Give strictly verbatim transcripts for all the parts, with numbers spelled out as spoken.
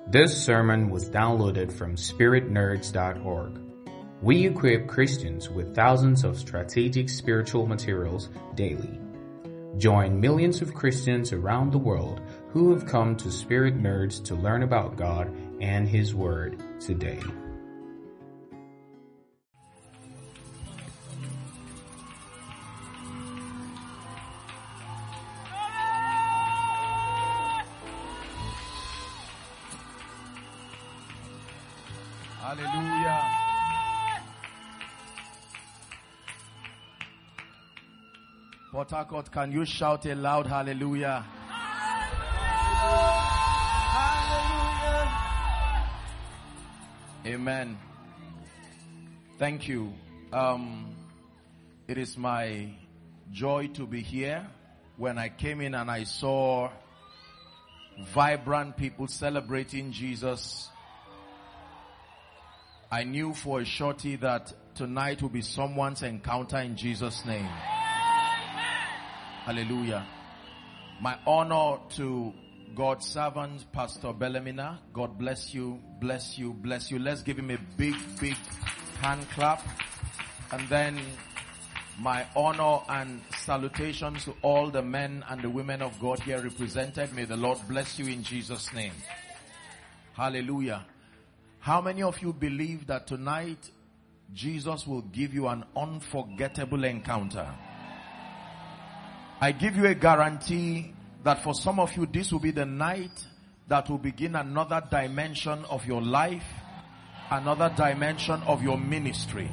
This sermon was downloaded from spirit nerds dot org. We equip Christians with thousands of strategic spiritual materials daily. Join millions of Christians around the world who have come to Spirit Nerds to learn about God and His Word today. Hallelujah. Port Harcourt, can you shout a loud hallelujah? Hallelujah. Amen. Thank you. Um, it is my joy to be here. When I came in and I saw vibrant people celebrating Jesus, I knew for a surety that tonight will be someone's encounter in Jesus' name. Hallelujah. My honor to God's servant, Pastor Bellamina. God bless you, bless you, bless you. Let's give him a big, big hand clap. And then my honor and salutations to all the men and the women of God here represented. May the Lord bless you in Jesus' name. Hallelujah. How many of you believe that tonight Jesus will give you an unforgettable encounter? I give you a guarantee that for some of you this will be the night that will begin another dimension of your life, another dimension of your ministry.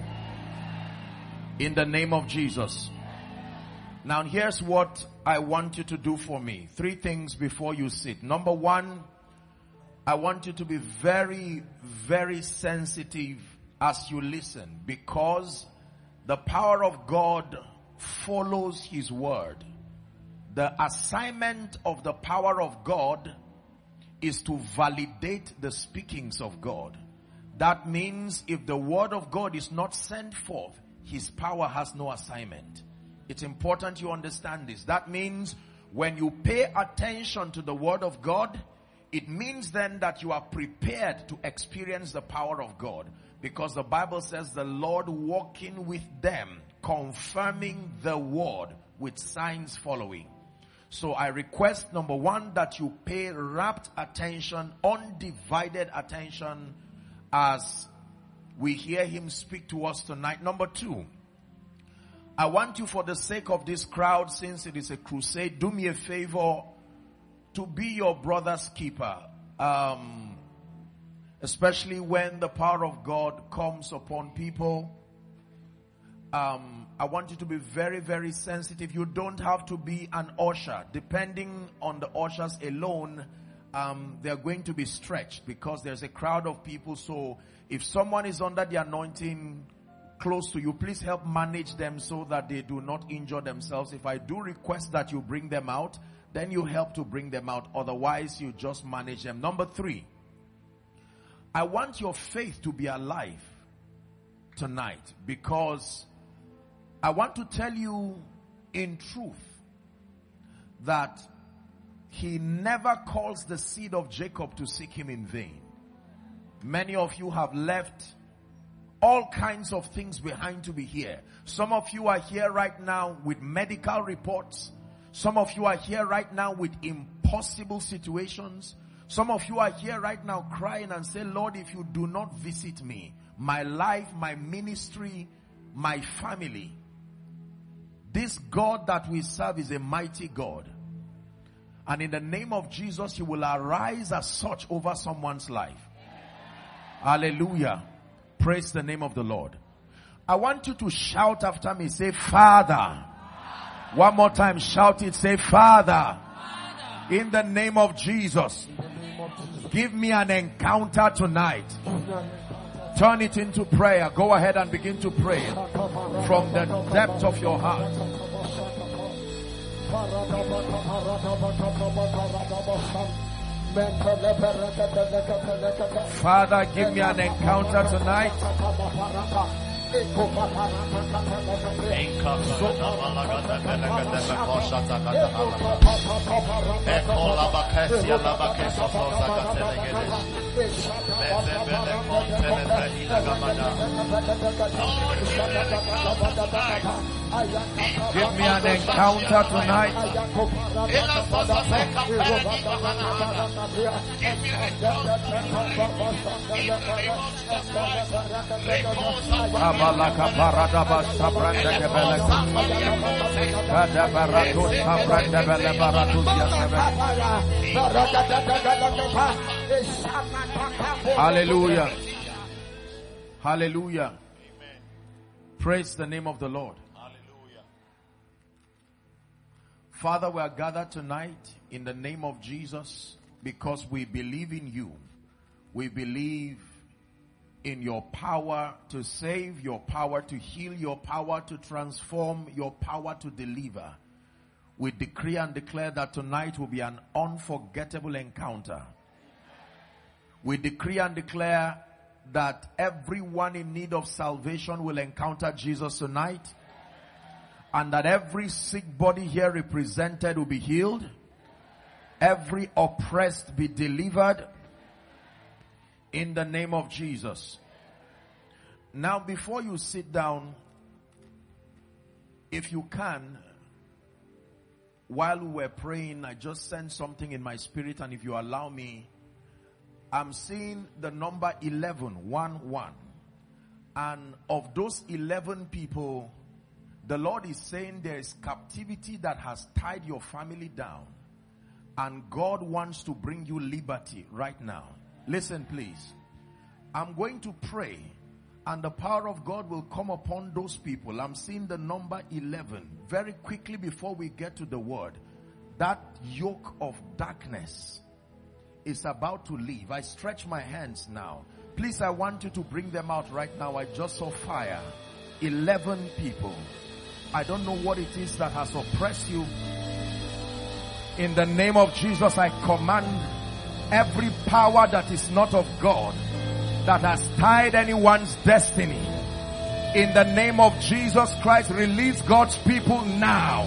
In the name of Jesus. Now here's what I want you to do for me. Three things before you sit. Number one, I want you to be very, very sensitive as you listen, because the power of God follows His word. The assignment of the power of God is to validate the speakings of God. That means if the word of God is not sent forth, His power has no assignment. It's important you understand this. That means when you pay attention to the word of God, it means then that you are prepared to experience the power of God. Because the Bible says the Lord walking with them, confirming the word with signs following. So I request, number one, that you pay rapt attention, undivided attention as we hear Him speak to us tonight. Number two, I want you, for the sake of this crowd, since it is a crusade, do me a favor to be your brother's keeper, um, especially when the power of God comes upon people. Um, I want you to be very, very sensitive. You don't have to be an usher. Depending on the ushers alone, um, they're going to be stretched because there's a crowd of people. So if someone is under the anointing close to you, please help manage them so that they do not injure themselves. If I do request that you bring them out, then you help to bring them out. Otherwise, you just manage them. Number three, I want your faith to be alive tonight, because I want to tell you in truth that He never calls the seed of Jacob to seek Him in vain. Many of you have left all kinds of things behind to be here. Some of you are here right now with medical reports. Some of you are here right now with impossible situations. Some of you are here right now crying and say, Lord, if you do not visit me, my life, my ministry, my family. This God that we serve is a mighty God. And in the name of Jesus, He will arise as such over someone's life. Hallelujah. Praise the name of the Lord. I want you to shout after me. Say, Father. One more time, shout it. Say, Father, Father, in the name of Jesus, name of Jesus, give me an encounter tonight. Turn it into prayer. Go ahead and begin to pray from the depth of your heart. Father, give me an encounter tonight. Give me an encounter tonight. Abalaka paradaba sabranda gebeleka. Kadabarato sabranda belebaratus yasebe. Hallelujah. Hallelujah. Amen. Praise the name of the Lord. Hallelujah. Father, we are gathered tonight in the name of Jesus because we believe in you. We believe in your power to save, your power to heal, your power to transform, your power to deliver. We decree and declare that tonight will be an unforgettable encounter. We decree and declare that everyone in need of salvation will encounter Jesus tonight, and that every sick body here represented will be healed, every oppressed be delivered in the name of Jesus. Now, before you sit down, if you can, while we were praying, I just sensed something in my spirit, and if you allow me, I'm seeing the number eleven, one, one. And of those eleven people, the Lord is saying there is captivity that has tied your family down. And God wants to bring you liberty right now. Listen, please. I'm going to pray, and the power of God will come upon those people. I'm seeing the number eleven. Very quickly before we get to the word, that yoke of darkness is about to leave. I stretch my hands now. Please, I want you to bring them out right now. I just saw fire. eleven people. I don't know what it is that has oppressed you. In the name of Jesus, I command every power that is not of God, that has tied anyone's destiny, in the name of Jesus Christ, release God's people now.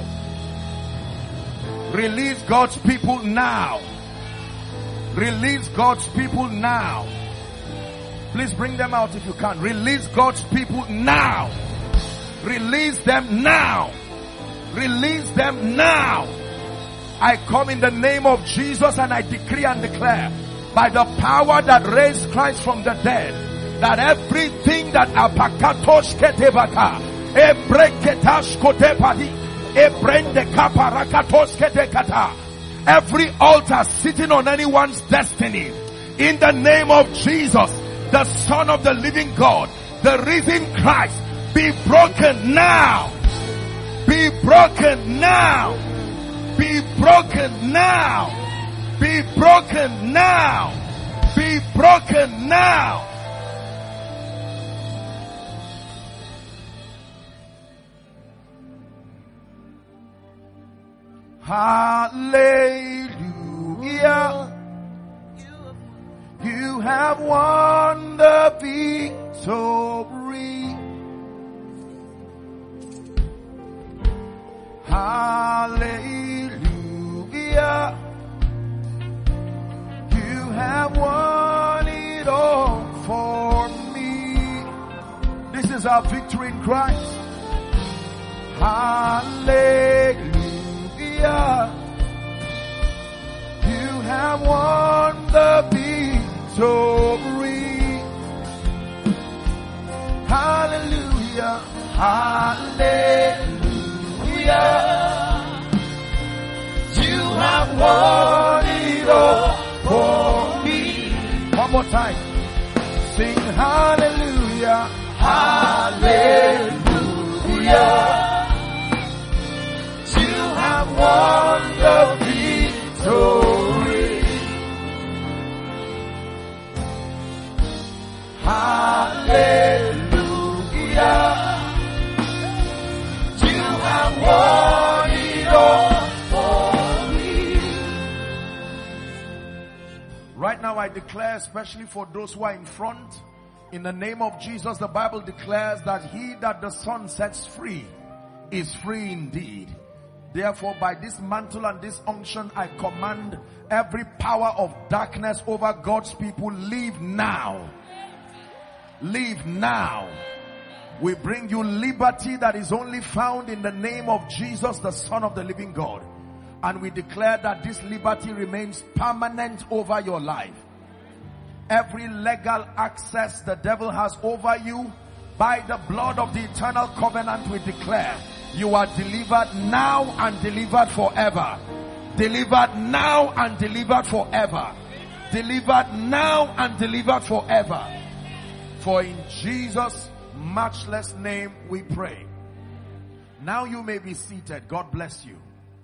Release God's people now. Release God's people now. Please bring them out if you can. Release God's people now. Release them now. Release them now. I come in the name of Jesus and I decree and declare, by the power that raised Christ from the dead, that everything that apakatos ketebaka, ebreketash kotepadi, ebrende kaparakatos ketekata, every altar sitting on anyone's destiny, in the name of Jesus, the Son of the living God, the risen Christ, be broken now. Be broken now. Be broken now. Be broken now. Be broken now. Hallelujah. You have won the victory. Hallelujah. You have won it all for me. This is our victory in Christ. Hallelujah. You have won the victory. Hallelujah. Hallelujah. You have won it all for me. One more time. Sing hallelujah. Hallelujah. You have won the victory. Hallelujah. You have won it all for me. Right now I declare, especially for those who are in front, in the name of Jesus, the Bible declares that he that the Son sets free is free indeed. Therefore, by this mantle and this unction, I command every power of darkness over God's people, leave now. Leave now. We bring you liberty that is only found in the name of Jesus, the Son of the living God. And we declare that this liberty remains permanent over your life. Every legal access the devil has over you, by the blood of the eternal covenant, we declare you are delivered now and delivered forever. Delivered now and delivered forever. Delivered now and delivered forever. For in Jesus' matchless name we pray. Now you may be seated. God bless you.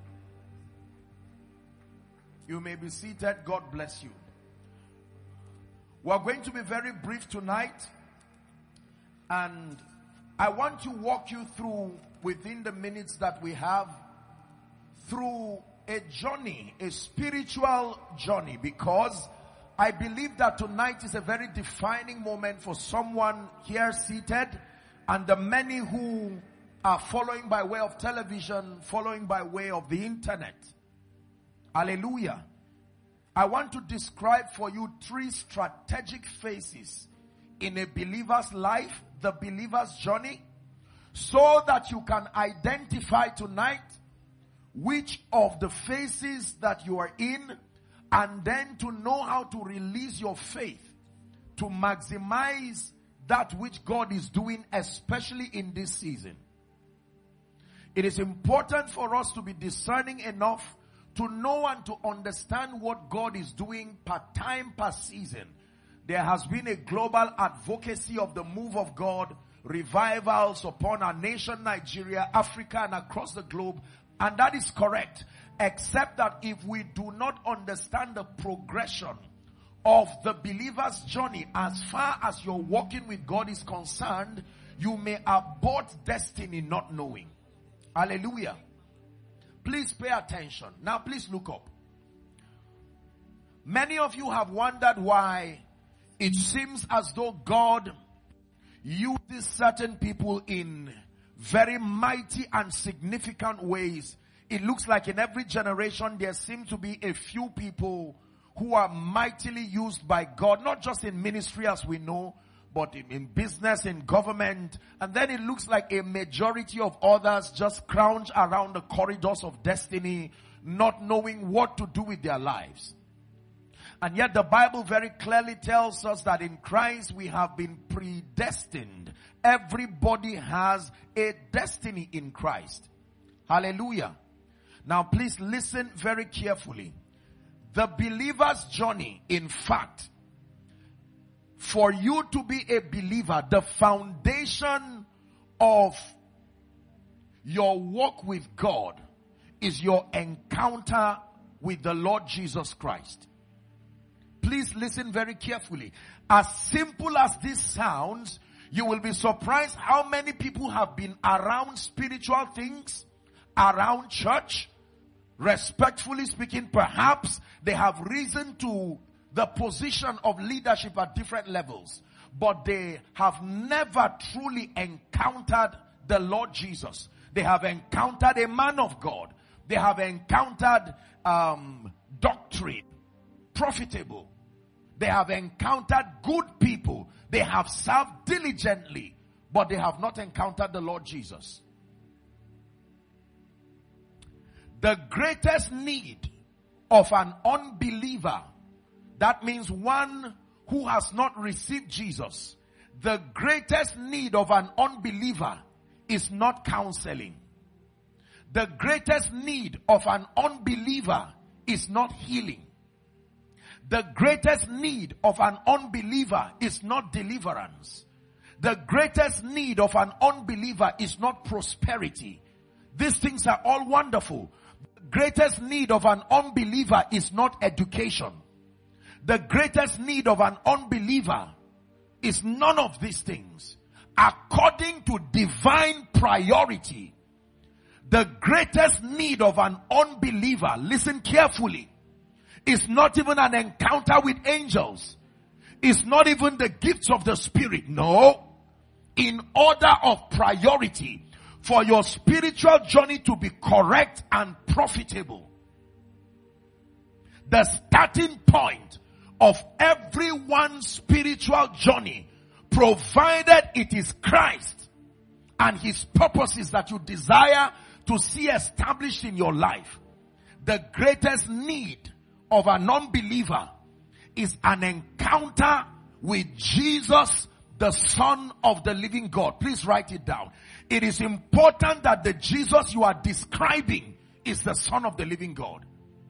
You may be seated. God bless you. We're going to be very brief tonight. And I want to walk you through, within the minutes that we have, through a journey, a spiritual journey, because I believe that tonight is a very defining moment for someone here seated and the many who are following by way of television, following by way of the internet. Hallelujah. I want to describe for you three strategic phases in a believer's life, the believer's journey, so that you can identify tonight which of the phases that you are in, and then to know how to release your faith to maximize that which God is doing, especially in this season. It is important for us to be discerning enough to know and to understand what God is doing per time, per season. There has been a global advocacy of the move of God, revivals upon our nation, Nigeria, Africa, and across the globe. And that is correct. Except that if we do not understand the progression of the believer's journey as far as your walking with God is concerned, you may abort destiny not knowing. Hallelujah. Please pay attention. Now please look up. Many of you have wondered why it seems as though God uses certain people in very mighty and significant ways. It looks like in every generation there seem to be a few people who are mightily used by God, not just in ministry as we know, but in, in business, in government. And then it looks like a majority of others just crouch around the corridors of destiny, not knowing what to do with their lives. And yet the Bible very clearly tells us that in Christ we have been predestined. Everybody has a destiny in Christ. Hallelujah. Now please listen very carefully. The believer's journey, in fact, for you to be a believer, the foundation of your walk with God is your encounter with the Lord Jesus Christ. Please listen very carefully. As simple as this sounds, you will be surprised how many people have been around spiritual things, around church. Respectfully speaking, perhaps they have risen to the position of leadership at different levels, but they have never truly encountered the Lord Jesus. They have encountered a man of God. They have encountered um, doctrine, profitable. They have encountered good people. They have served diligently, but they have not encountered the Lord Jesus. The greatest need of an unbeliever, that means one who has not received Jesus, the greatest need of an unbeliever is not counseling. The greatest need of an unbeliever is not healing. The greatest need of an unbeliever is not deliverance. The greatest need of an unbeliever is not prosperity. These things are all wonderful. The greatest need of an unbeliever is not education. The greatest need of an unbeliever is none of these things. According to divine priority, the greatest need of an unbeliever, listen carefully, is not even an encounter with angels. It's not even the gifts of the Spirit. No. In order of priority, for your spiritual journey to be correct and profitable, the starting point of everyone's spiritual journey, provided it is Christ and his purposes that you desire to see established in your life, the greatest need of a non-believer is an encounter with Jesus, the Son of the living God. Please write it down. It is important that the Jesus you are describing is the Son of the living God.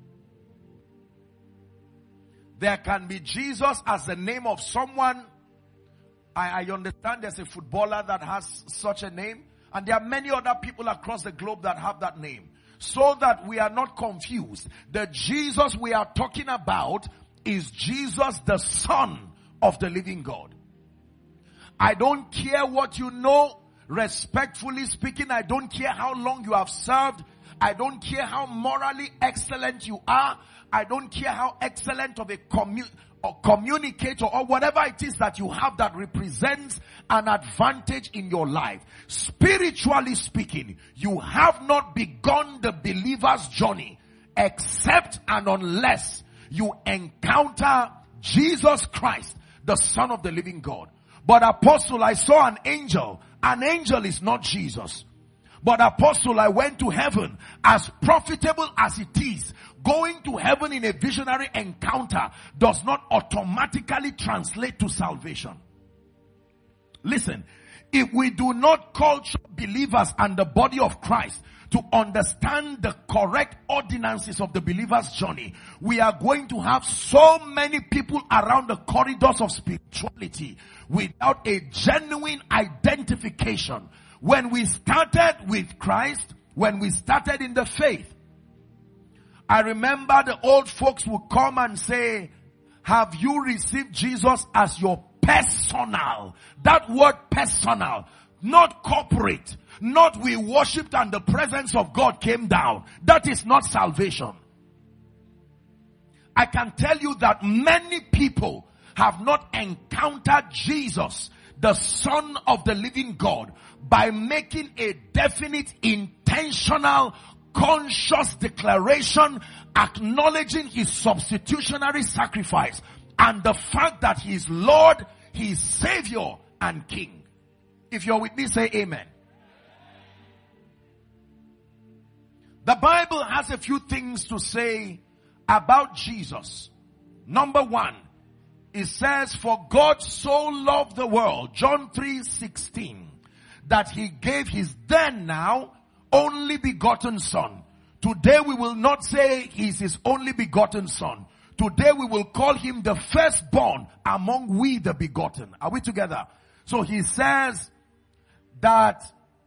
There can be Jesus as the name of someone. I, I understand there's a footballer that has such a name, and there are many other people across the globe that have that name. So that we are not confused, the Jesus we are talking about is Jesus, the Son of the living God. I don't care what you know. Respectfully speaking, I don't care how long you have served. I don't care how morally excellent you are. I don't care how excellent of a commu- or communicator or whatever it is that you have that represents an advantage in your life. Spiritually speaking, you have not begun the believer's journey except and unless you encounter Jesus Christ, the Son of the living God. But Apostle, I saw an angel. An angel is not Jesus. But Apostle, I went to heaven. As profitable as it is, going to heaven in a visionary encounter does not automatically translate to salvation. Listen, if we do not culture believers and the body of Christ to understand the correct ordinances of the believer's journey, we are going to have so many people around the corridors of spirituality without a genuine identification. When we started with Christ, when we started in the faith, I remember the old folks would come and say, have you received Jesus as your personal? That word personal, not corporate, not we worshipped and the presence of God came down. That is not salvation. I can tell you that many people have not encountered Jesus, the Son of the living God, by making a definite, intentional, conscious declaration acknowledging his substitutionary sacrifice and the fact that he is Lord, he is Savior and King. If you're with me, say amen. The Bible has a few things to say about Jesus. Number one, it says, for God so loved the world, John three sixteen, that he gave his then now only begotten Son. Today we will not say he's his only begotten Son. Today we will call him the firstborn among we the begotten. Are we together? So he says that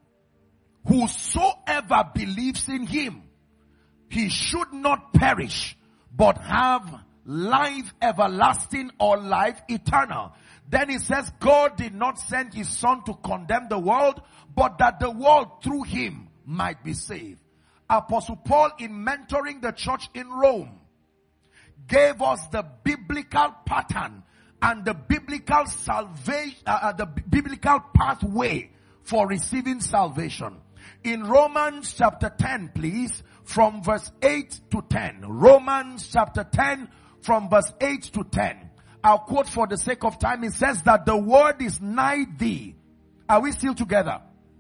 whosoever believes in him, he should not perish, but have life everlasting or life eternal. Then he says, God did not send his Son to condemn the world, but that the world through him might be saved. Apostle Paul, in mentoring the church in Rome, gave us the biblical pattern and the biblical salvation, uh, the biblical pathway for receiving salvation. In Romans chapter ten, please, from verse eight to ten. Romans chapter ten, from verse eight to ten. I'll quote for the sake of time. It says that the word is nigh thee. Are we still together?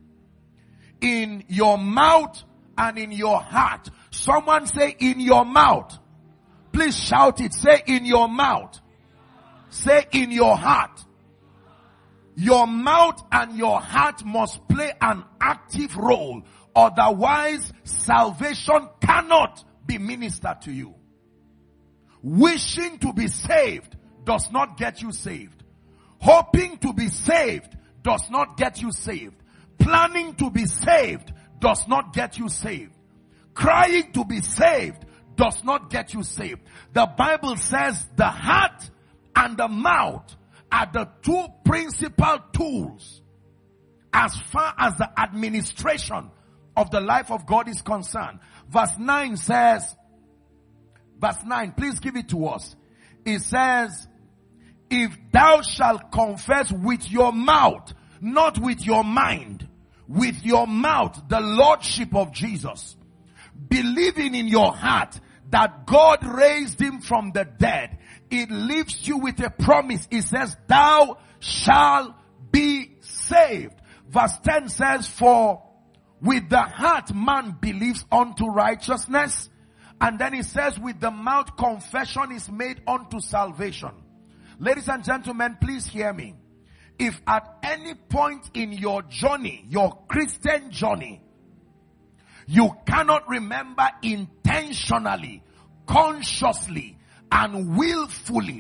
In your mouth and in your heart. Someone say in your mouth. Please shout it. Say in your mouth. Say in your heart. Your mouth and your heart must play an active role. Otherwise, salvation cannot be ministered to you. Wishing to be saved does not get you saved. Hoping to be saved does not get you saved. Planning to be saved does not get you saved. Crying to be saved does not get you saved. The Bible says the heart and the mouth are the two principal tools as far as the administration of the life of God is concerned. Verse nine says, verse nine, please give it to us. It says, if thou shalt confess with your mouth, not with your mind, with your mouth the lordship of Jesus, believing in your heart that God raised him from the dead, it leaves you with a promise. It says, thou shalt be saved. Verse ten says, for with the heart man believes unto righteousness. And then it says, with the mouth confession is made unto salvation. Ladies and gentlemen, please hear me. If at any point in your journey, your Christian journey, you cannot remember intentionally, consciously, and willfully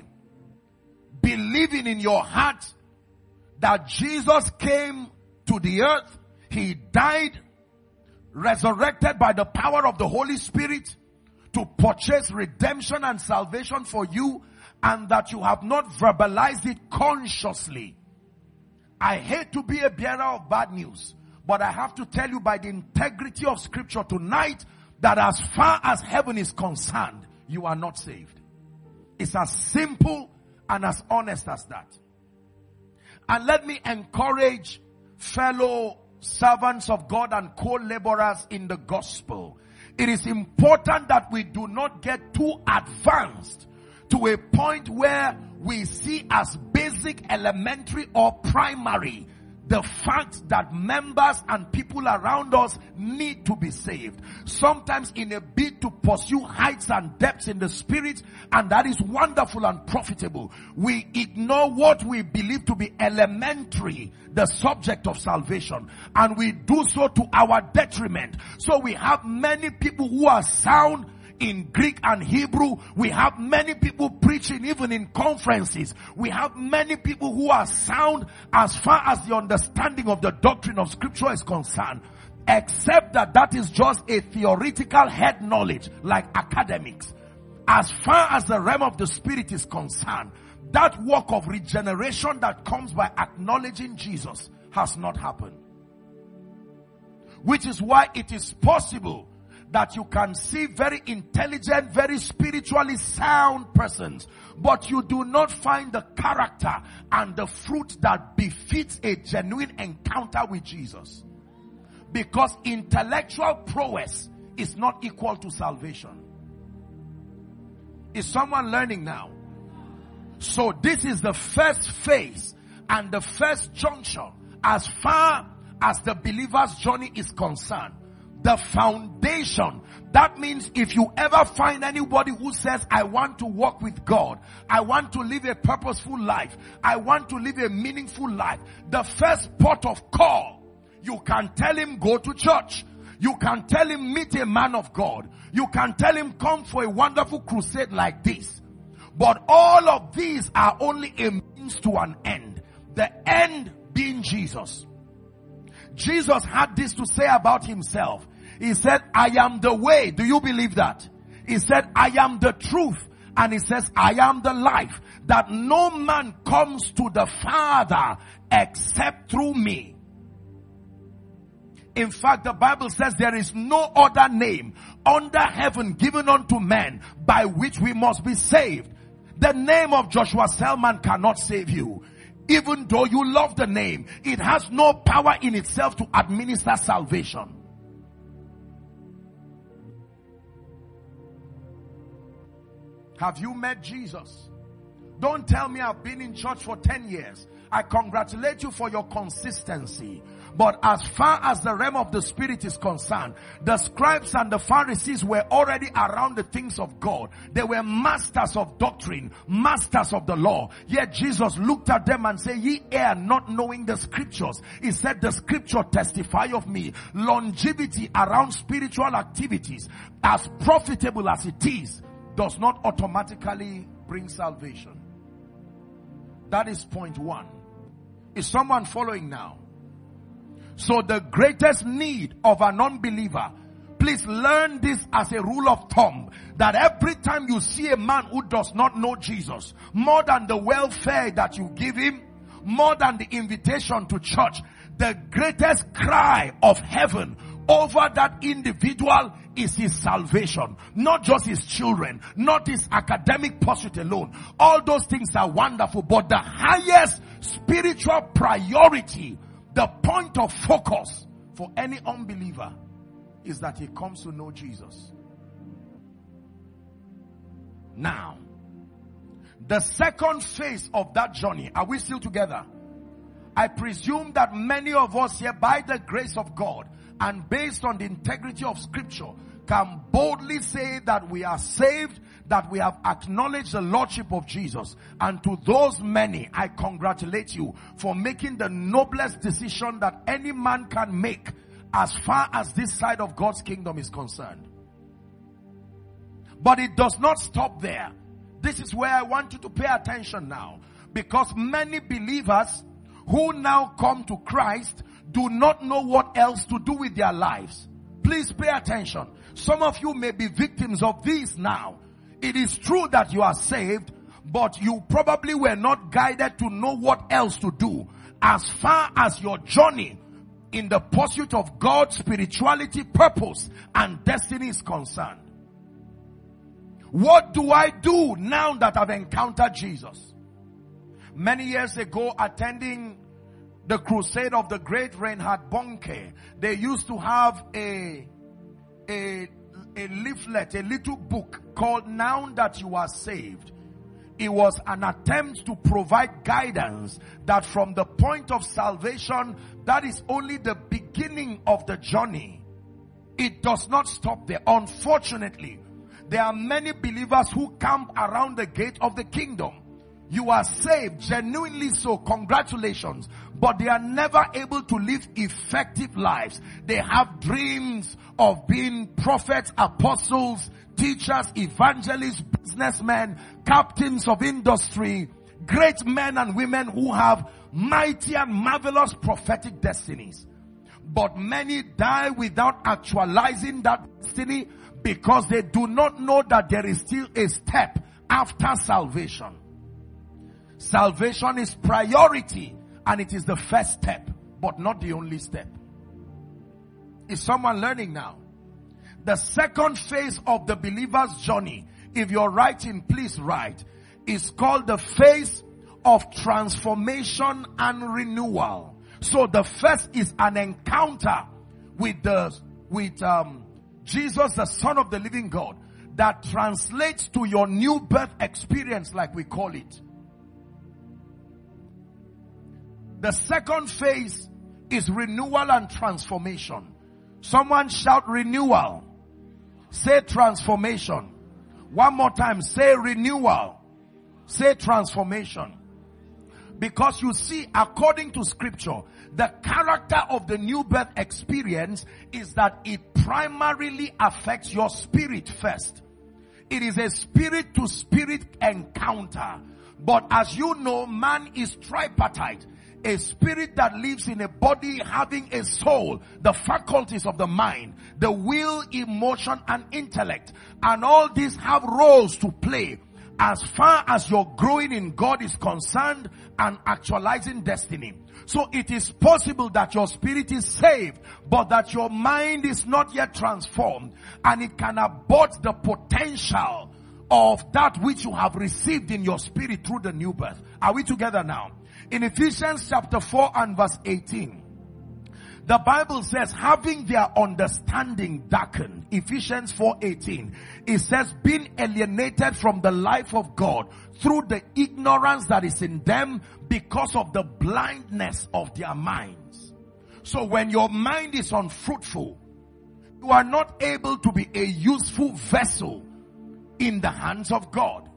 believing in your heart that Jesus came to the earth, he died, resurrected by the power of the Holy Spirit to purchase redemption and salvation for you, and that you have not verbalized it consciously, I hate to be a bearer of bad news, but I have to tell you by the integrity of scripture tonight that as far as heaven is concerned, you are not saved. It's as simple and as honest as that. And let me encourage fellow servants of God and co-laborers in the gospel. It is important that we do not get too advanced to a point where we see as basic, elementary, or primary the fact that members and people around us need to be saved. Sometimes in a bid to pursue heights and depths in the spirit, and that is wonderful and profitable, we ignore what we believe to be elementary, the subject of salvation, and we do so to our detriment. So we have many people who are sound in Greek and Hebrew. We have many people preaching even in conferences. We have many people who are sound as far as the understanding of the doctrine of scripture is concerned, except that that is just a theoretical head knowledge like academics. As far as the realm of the spirit is concerned, that work of regeneration that comes by acknowledging Jesus has not happened. Which is why it is possible that you can see very intelligent, very spiritually sound persons, but you do not find the character and the fruit that befits a genuine encounter with Jesus. Because intellectual prowess is not equal to salvation. Is someone learning now? So this is the first phase and the first juncture as far as the believer's journey is concerned. The foundation. That means if you ever find anybody who says, I want to walk with God, I want to live a purposeful life, I want to live a meaningful life, the first port of call, you can tell him go to church. You can tell him meet a man of God. You can tell him come for a wonderful crusade like this. But all of these are only a means to an end. The end being Jesus. Jesus had this to say about himself. He said, I am the way. Do you believe that? He said, I am the truth. And he says, I am the life. That no man comes to the Father except through me. In fact, the Bible says there is no other name under heaven given unto men by which we must be saved. The name of Joshua Selman cannot save you. Even though you love the name, it has no power in itself to administer salvation. Have you met Jesus? Don't tell me I've been in church for ten years. I congratulate you for your consistency. But as far as the realm of the spirit is concerned, the scribes and the Pharisees were already around the things of God. They were masters of doctrine, masters of the law. Yet Jesus looked at them and said, ye err not knowing the scriptures. He said, the scripture testify of me. Longevity around spiritual activities, as profitable as it is, does not automatically bring salvation. That is point one. Is someone following now? So the greatest need of an unbeliever, please learn this as a rule of thumb, that every time you see a man who does not know Jesus, more than the welfare that you give him, more than the invitation to church, the greatest cry of heaven over that individual is his salvation. Not just his children, not his academic pursuit alone. All those things are wonderful, but the highest spiritual priority, the point of focus for any unbeliever is that he comes to know Jesus. Now, the second phase of that journey, are we still together? I presume that many of us here, by the grace of God and based on the integrity of scripture, can boldly say that we are saved, that we have acknowledged the Lordship of Jesus. And to those many, I congratulate you for making the noblest decision that any man can make as far as this side of God's kingdom is concerned. But it does not stop there. This is where I want you to pay attention now, because many believers who now come to Christ do not know what else to do with their lives. Please pay attention. Some of you may be victims of this now. It is true that you are saved, but you probably were not guided to know what else to do as far as your journey in the pursuit of God's spirituality, purpose, and destiny is concerned. What do I do now that I've encountered Jesus? Many years ago, attending the crusade of the great Reinhard Bonnke, they used to have a, a, a leaflet, a little book called Now That You Are Saved. It was an attempt to provide guidance that from the point of salvation, that is only the beginning of the journey. It does not stop there. Unfortunately, there are many believers who camp around the gate of the kingdom. You are saved, genuinely so, congratulations. But they are never able to live effective lives. They have dreams of being prophets, apostles, teachers, evangelists, businessmen, captains of industry, great men and women who have mighty and marvelous prophetic destinies. But many die without actualizing that destiny because they do not know that there is still a step after salvation. Salvation is priority and it is the first step, but not the only step. Is someone learning now? The second phase of the believer's journey, if you're writing, please write, is called the phase of transformation and renewal. So the first is an encounter with the with um, Jesus, the Son of the living God, that translates to your new birth experience, like we call it. The second phase is renewal and transformation. Someone shout renewal. Say transformation. One more time. Say renewal. Say transformation. Because you see, according to scripture, the character of the new birth experience is that it primarily affects your spirit first. It is a spirit to spirit encounter. But as you know, man is tripartite. A spirit that lives in a body having a soul, the faculties of the mind, the will, emotion, and intellect. And all these have roles to play as far as your growing in God is concerned and actualizing destiny. So it is possible that your spirit is saved, but that your mind is not yet transformed, and it can abort the potential of that which you have received in your spirit through the new birth. Are we together now? In Ephesians chapter four and verse eighteen, the Bible says, having their understanding darkened, Ephesians four eighteen, it says, being alienated from the life of God through the ignorance that is in them because of the blindness of their minds. So when your mind is unfruitful, you are not able to be a useful vessel in the hands of God.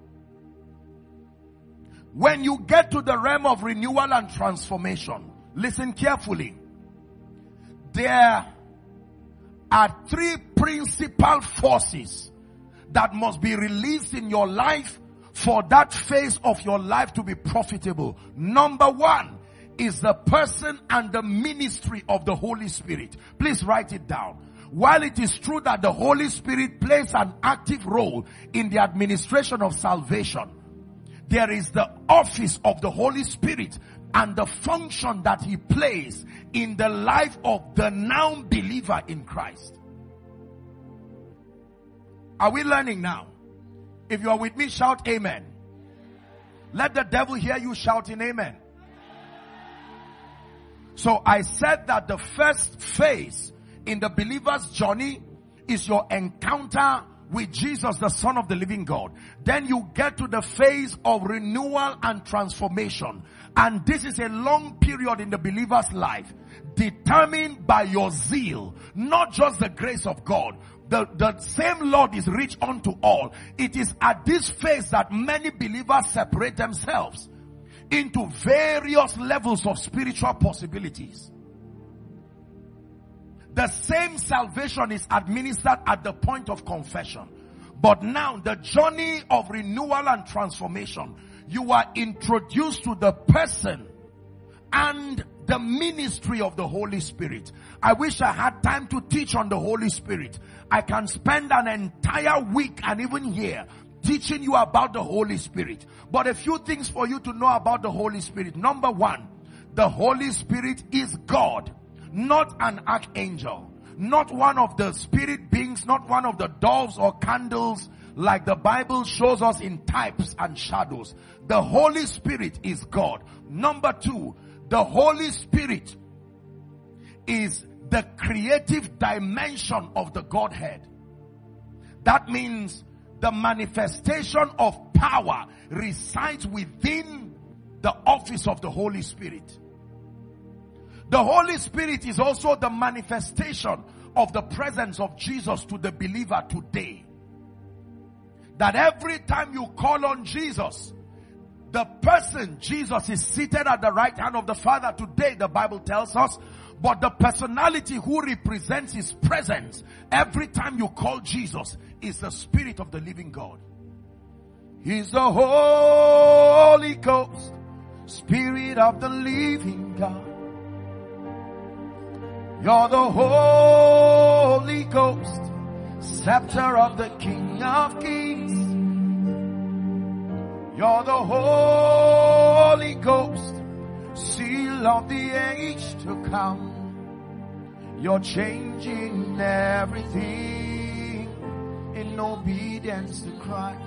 When you get to the realm of renewal and transformation, listen carefully. There are three principal forces that must be released in your life for that phase of your life to be profitable. Number one is the person and the ministry of the Holy Spirit. Please write it down. While it is true that the Holy Spirit plays an active role in the administration of salvation, there is the office of the Holy Spirit and the function that he plays in the life of the now believer in Christ. Are we learning now? If you are with me, shout amen. Let the devil hear you shouting amen. So I said that the first phase in the believer's journey is your encounter with Jesus, the Son of the living God. Then you get to the phase of renewal and transformation. And this is a long period in the believer's life, determined by your zeal, not just the grace of God. The, the same Lord is rich unto all. It is at this phase that many believers separate themselves into various levels of spiritual possibilities. The same salvation is administered at the point of confession. But now, the journey of renewal and transformation, you are introduced to the person and the ministry of the Holy Spirit. I wish I had time to teach on the Holy Spirit. I can spend an entire week and even year teaching you about the Holy Spirit. But a few things for you to know about the Holy Spirit. Number one, the Holy Spirit is God, not an archangel, not one of the spirit beings, not one of the doves or candles like the Bible shows us in types and shadows. The Holy Spirit is God. Number two, the Holy Spirit is the creative dimension of the Godhead. That means the manifestation of power resides within the office of the Holy Spirit. The Holy Spirit is also the manifestation of the presence of Jesus to the believer today. That every time you call on Jesus, the person Jesus is seated at the right hand of the Father today, the Bible tells us. But the personality who represents his presence every time you call Jesus is the Spirit of the living God. He's the Holy Ghost, Spirit of the living God. You're the Holy Ghost, scepter of the King of Kings. You're the Holy Ghost, seal of the age to come. You're changing everything in obedience to Christ.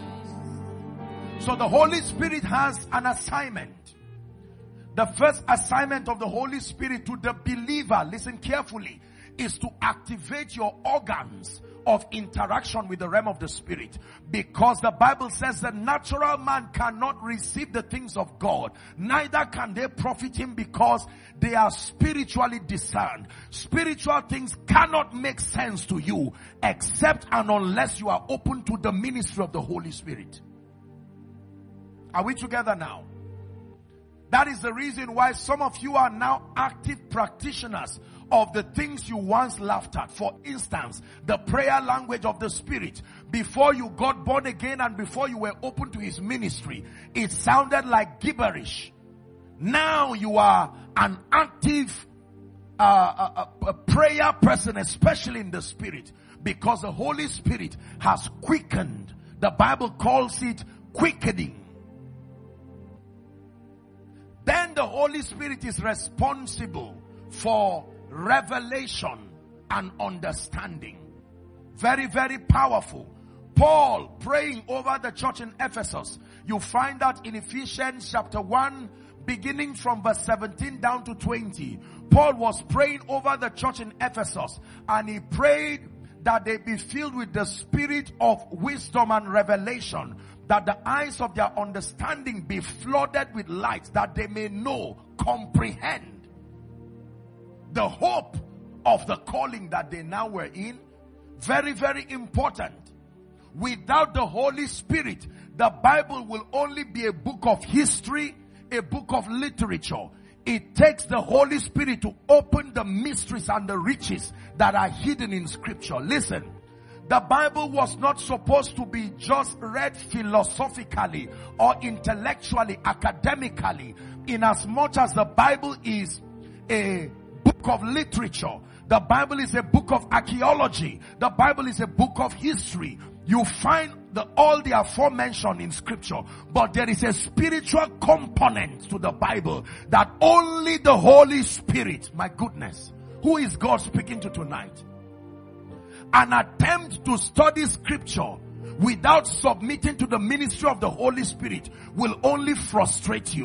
So the Holy Spirit has an assignment. The first assignment of the Holy Spirit to the believer, listen carefully, is to activate your organs of interaction with the realm of the Spirit. Because the Bible says the natural man cannot receive the things of God, neither can they profit him, because they are spiritually discerned. Spiritual things cannot make sense to you except and unless you are open to the ministry of the Holy Spirit. Are we together now? That is the reason why some of you are now active practitioners of the things you once laughed at. For instance, the prayer language of the Spirit. Before you got born again and before you were open to his ministry, it sounded like gibberish. Now you are an active uh, a, a, a prayer person, especially in the Spirit, because the Holy Spirit has quickened. The Bible calls it quickening. Then the Holy Spirit is responsible for revelation and understanding. Very, very powerful. Paul praying over the church in Ephesus. You find that in Ephesians chapter one, beginning from verse seventeen down to twenty. Paul was praying over the church in Ephesus, and he prayed that they be filled with the spirit of wisdom and revelation, that the eyes of their understanding be flooded with light, that they may know, comprehend the hope of the calling that they now were in. Very, very important. Without the Holy Spirit, the Bible will only be a book of history, a book of literature. It takes the Holy Spirit to open the mysteries and the riches that are hidden in Scripture. Listen, the Bible was not supposed to be just read philosophically or intellectually, academically. In as much as the Bible is a book of literature, the Bible is a book of archaeology, the Bible is a book of history. You find the, all the aforementioned in Scripture, but there is a spiritual component to the Bible that only the Holy Spirit, my goodness, who is God speaking to tonight? An attempt to study Scripture without submitting to the ministry of the Holy Spirit will only frustrate you.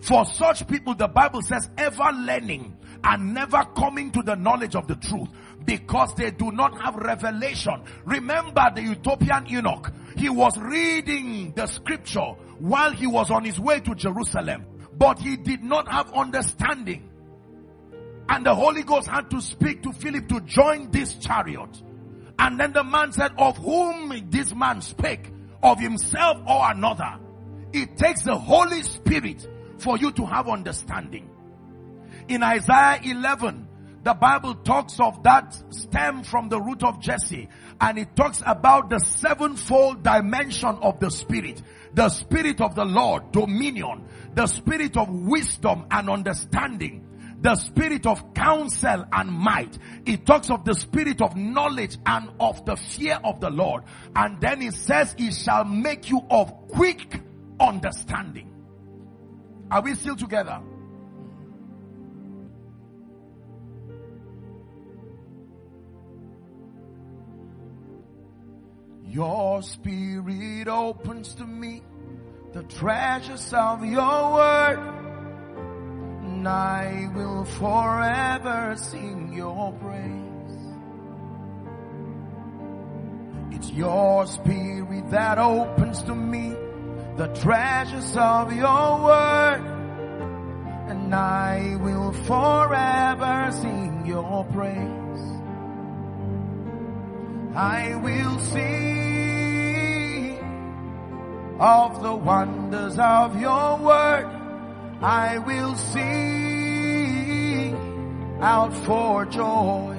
For such people, the Bible says, ever learning and never coming to the knowledge of the truth, because they do not have revelation. Remember the Ethiopian eunuch. He was reading the scripture while he was on his way to Jerusalem, but he did not have understanding. And the Holy Ghost had to speak to Philip to join this chariot. And then the man said, of whom this man spake, of himself or another? It takes the Holy Spirit for you to have understanding. In Isaiah eleven, the Bible talks of that stem from the root of Jesse, and it talks about the sevenfold dimension of the Spirit. The Spirit of the Lord, dominion. The Spirit of wisdom and understanding. The Spirit of counsel and might. It talks of the Spirit of knowledge and of the fear of the Lord. And then it says, it shall make you of quick understanding. Are we still together? Your Spirit opens to me the treasures of your word, and I will forever sing your praise. It's your Spirit that opens to me the treasures of your word, and I will forever sing your praise. I will sing of the wonders of your word. I will sing out for joy.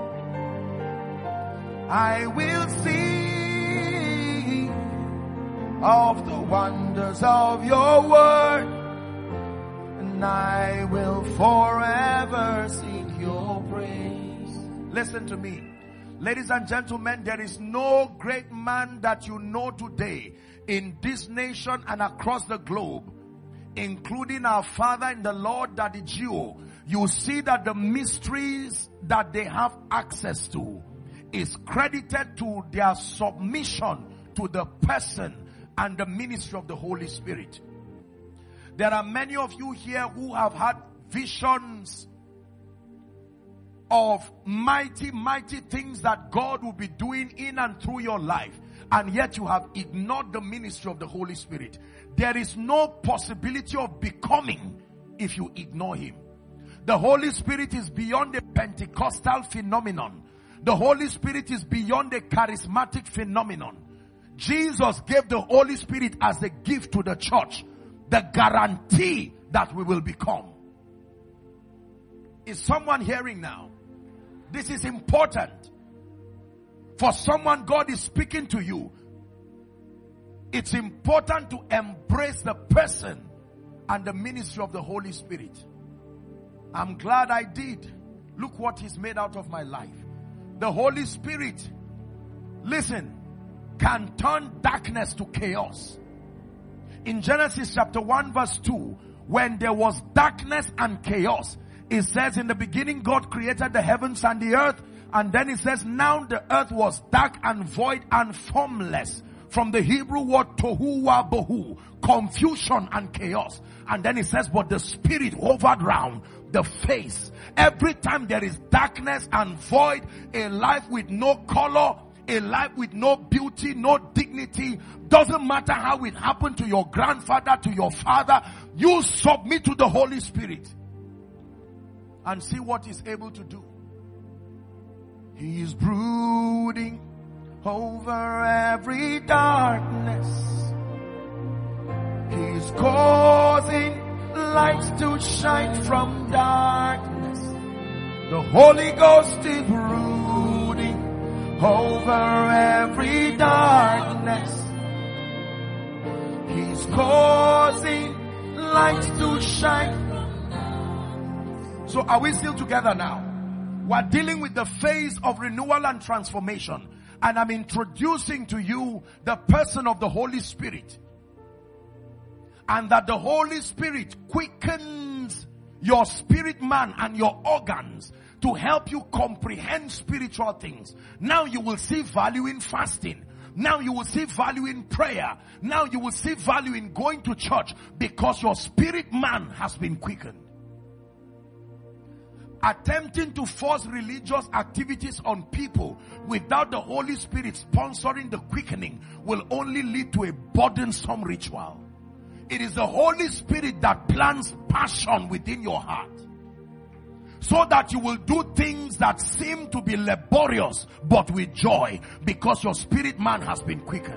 I will sing of the wonders of your word, and I will forever sing your praise. Listen to me. Ladies and gentlemen, there is no great man that you know today in this nation and across the globe, including our father in the Lord, Daddy Gio. You see that the mysteries that they have access to is credited to their submission to the person and the ministry of the Holy Spirit. There are many of you here who have had visions of mighty, mighty things that God will be doing in and through your life, and yet you have ignored the ministry of the Holy Spirit. There is no possibility of becoming if you ignore Him. The Holy Spirit is beyond a Pentecostal phenomenon. The Holy Spirit is beyond a charismatic phenomenon. Jesus gave the Holy Spirit as a gift to the church, the guarantee that we will become. Is someone hearing now? This is important. For someone, God is speaking to you. It's important to embrace the person and the ministry of the Holy Spirit. I'm glad I did. Look what He's made out of my life. The Holy Spirit, listen, can turn darkness to chaos. In Genesis chapter one verse two, when there was darkness and chaos, it says in the beginning God created the heavens and the earth, and then it says now the earth was dark and void and formless. From the Hebrew word tohu wa bohu, confusion and chaos. And then it says, but the Spirit hovered round the face. Every time there is darkness and void, a life with no color, a life with no beauty, no dignity, doesn't matter how it happened to your grandfather, to your father, you submit to the Holy Spirit and see what He's able to do. He is brooding over every darkness. He's causing lights to shine from darkness. The Holy Ghost is brooding over every darkness. He's causing lights to shine. So are we still together now? We're dealing with the phase of renewal and transformation. And I'm introducing to you the person of the Holy Spirit. And that the Holy Spirit quickens your spirit man and your organs to help you comprehend spiritual things. Now you will see value in fasting, Now you will see value in prayer. Now you will see value in going to church because your spirit man has been quickened. Attempting to force religious activities on people without the Holy Spirit sponsoring the quickening will only lead to a burdensome ritual. It is the Holy Spirit that plants passion within your heart, so that you will do things that seem to be laborious but with joy, because your spirit man has been quickened.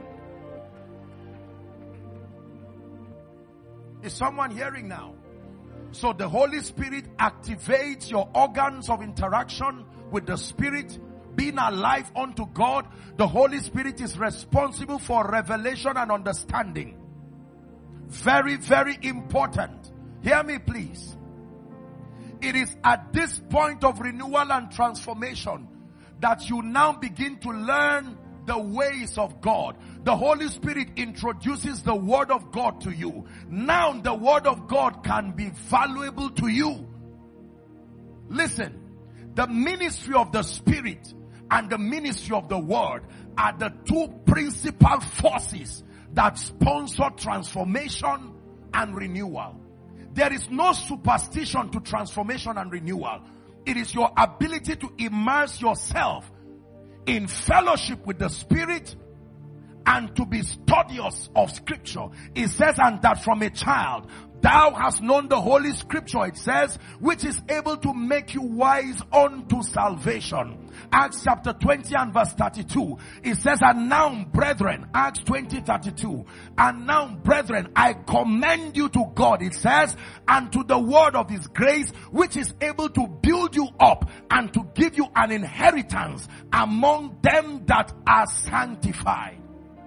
Is someone hearing now? So the Holy Spirit activates your organs of interaction with the Spirit, being alive unto God. The Holy Spirit is responsible for revelation and understanding. Very, very important. Hear me, please. It is at this point of renewal and transformation that you now begin to learn the ways of God. The Holy Spirit introduces the Word of God to you. Now the Word of God can be valuable to you. Listen, the ministry of the Spirit and the ministry of the Word are the two principal forces that sponsor transformation and renewal. There is no superstition to transformation and renewal. It is your ability to immerse yourself in fellowship with the Spirit and to be studious of Scripture. It says, and that from a child thou hast known the Holy Scripture, it says, which is able to make you wise unto salvation. Acts chapter twenty and verse thirty-two. It says, and now brethren, Acts twenty thirty-two, and now brethren, I commend you to God, it says, and to the word of his grace, which is able to build you up and to give you an inheritance among them that are sanctified.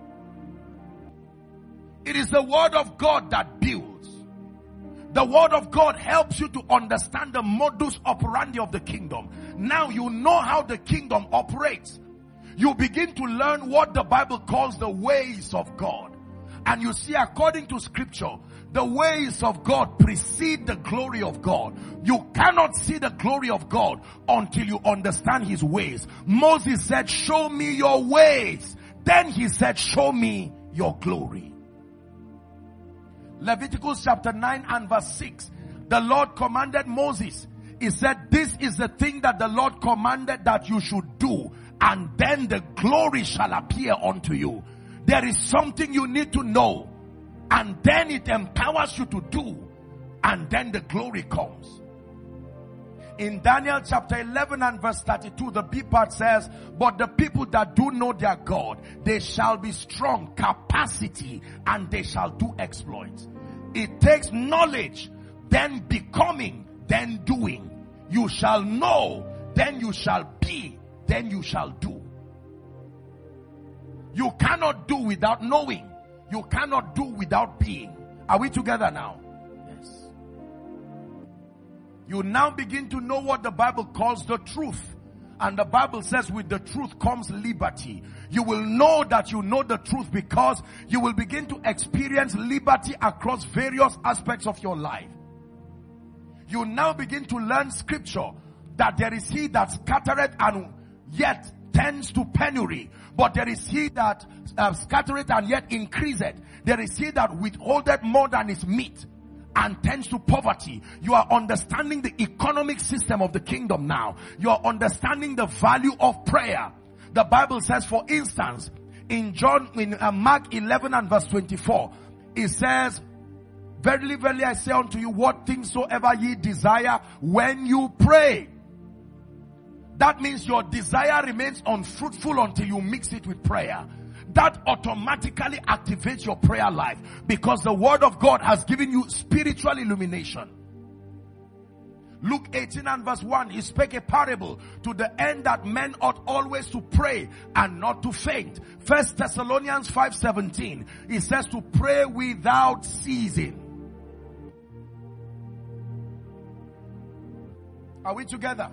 It is the word of God that builds. The word of God helps you to understand the modus operandi of the kingdom. Now you know how the kingdom operates. You begin to learn what the Bible calls the ways of God. And you see, according to Scripture, the ways of God precede the glory of God. You cannot see the glory of God until you understand his ways. Moses said, show me your ways. Then he said, show me your glory. Leviticus chapter nine and verse six. The Lord commanded Moses. He said, this is the thing that the Lord commanded that you should do, and then the glory shall appear unto you. There is something you need to know, and then it empowers you to do, and then the glory comes. In Daniel chapter eleven and verse thirty-two, the B part says, but the people that do know their God, they shall be strong, capacity, and they shall do exploits. It takes knowledge, then becoming, then doing. You shall know, then you shall be, then you shall do. You cannot do without knowing. You cannot do without being. Are we together now? Yes. You now begin to know what the Bible calls the truth. And the Bible says with the truth comes liberty. You will know that you know the truth because you will begin to experience liberty across various aspects of your life. You now begin to learn Scripture that there is he that scattereth and yet tends to penury, but there is he that uh, scattereth and yet increaseth. There is he that withholdeth more than is meet and tends to poverty. You are understanding the economic system of the kingdom now. You are understanding the value of prayer. The Bible says, for instance, in John, in uh, Mark eleven and verse twenty-four, it says, verily, verily, I say unto you, what things soever ye desire when you pray. That means your desire remains unfruitful until you mix it with prayer. That automatically activates your prayer life because the word of God has given you spiritual illumination. Luke eighteen and verse one, he spake a parable to the end that men ought always to pray and not to faint. First Thessalonians five seventeen, he says to pray without ceasing. Are we together?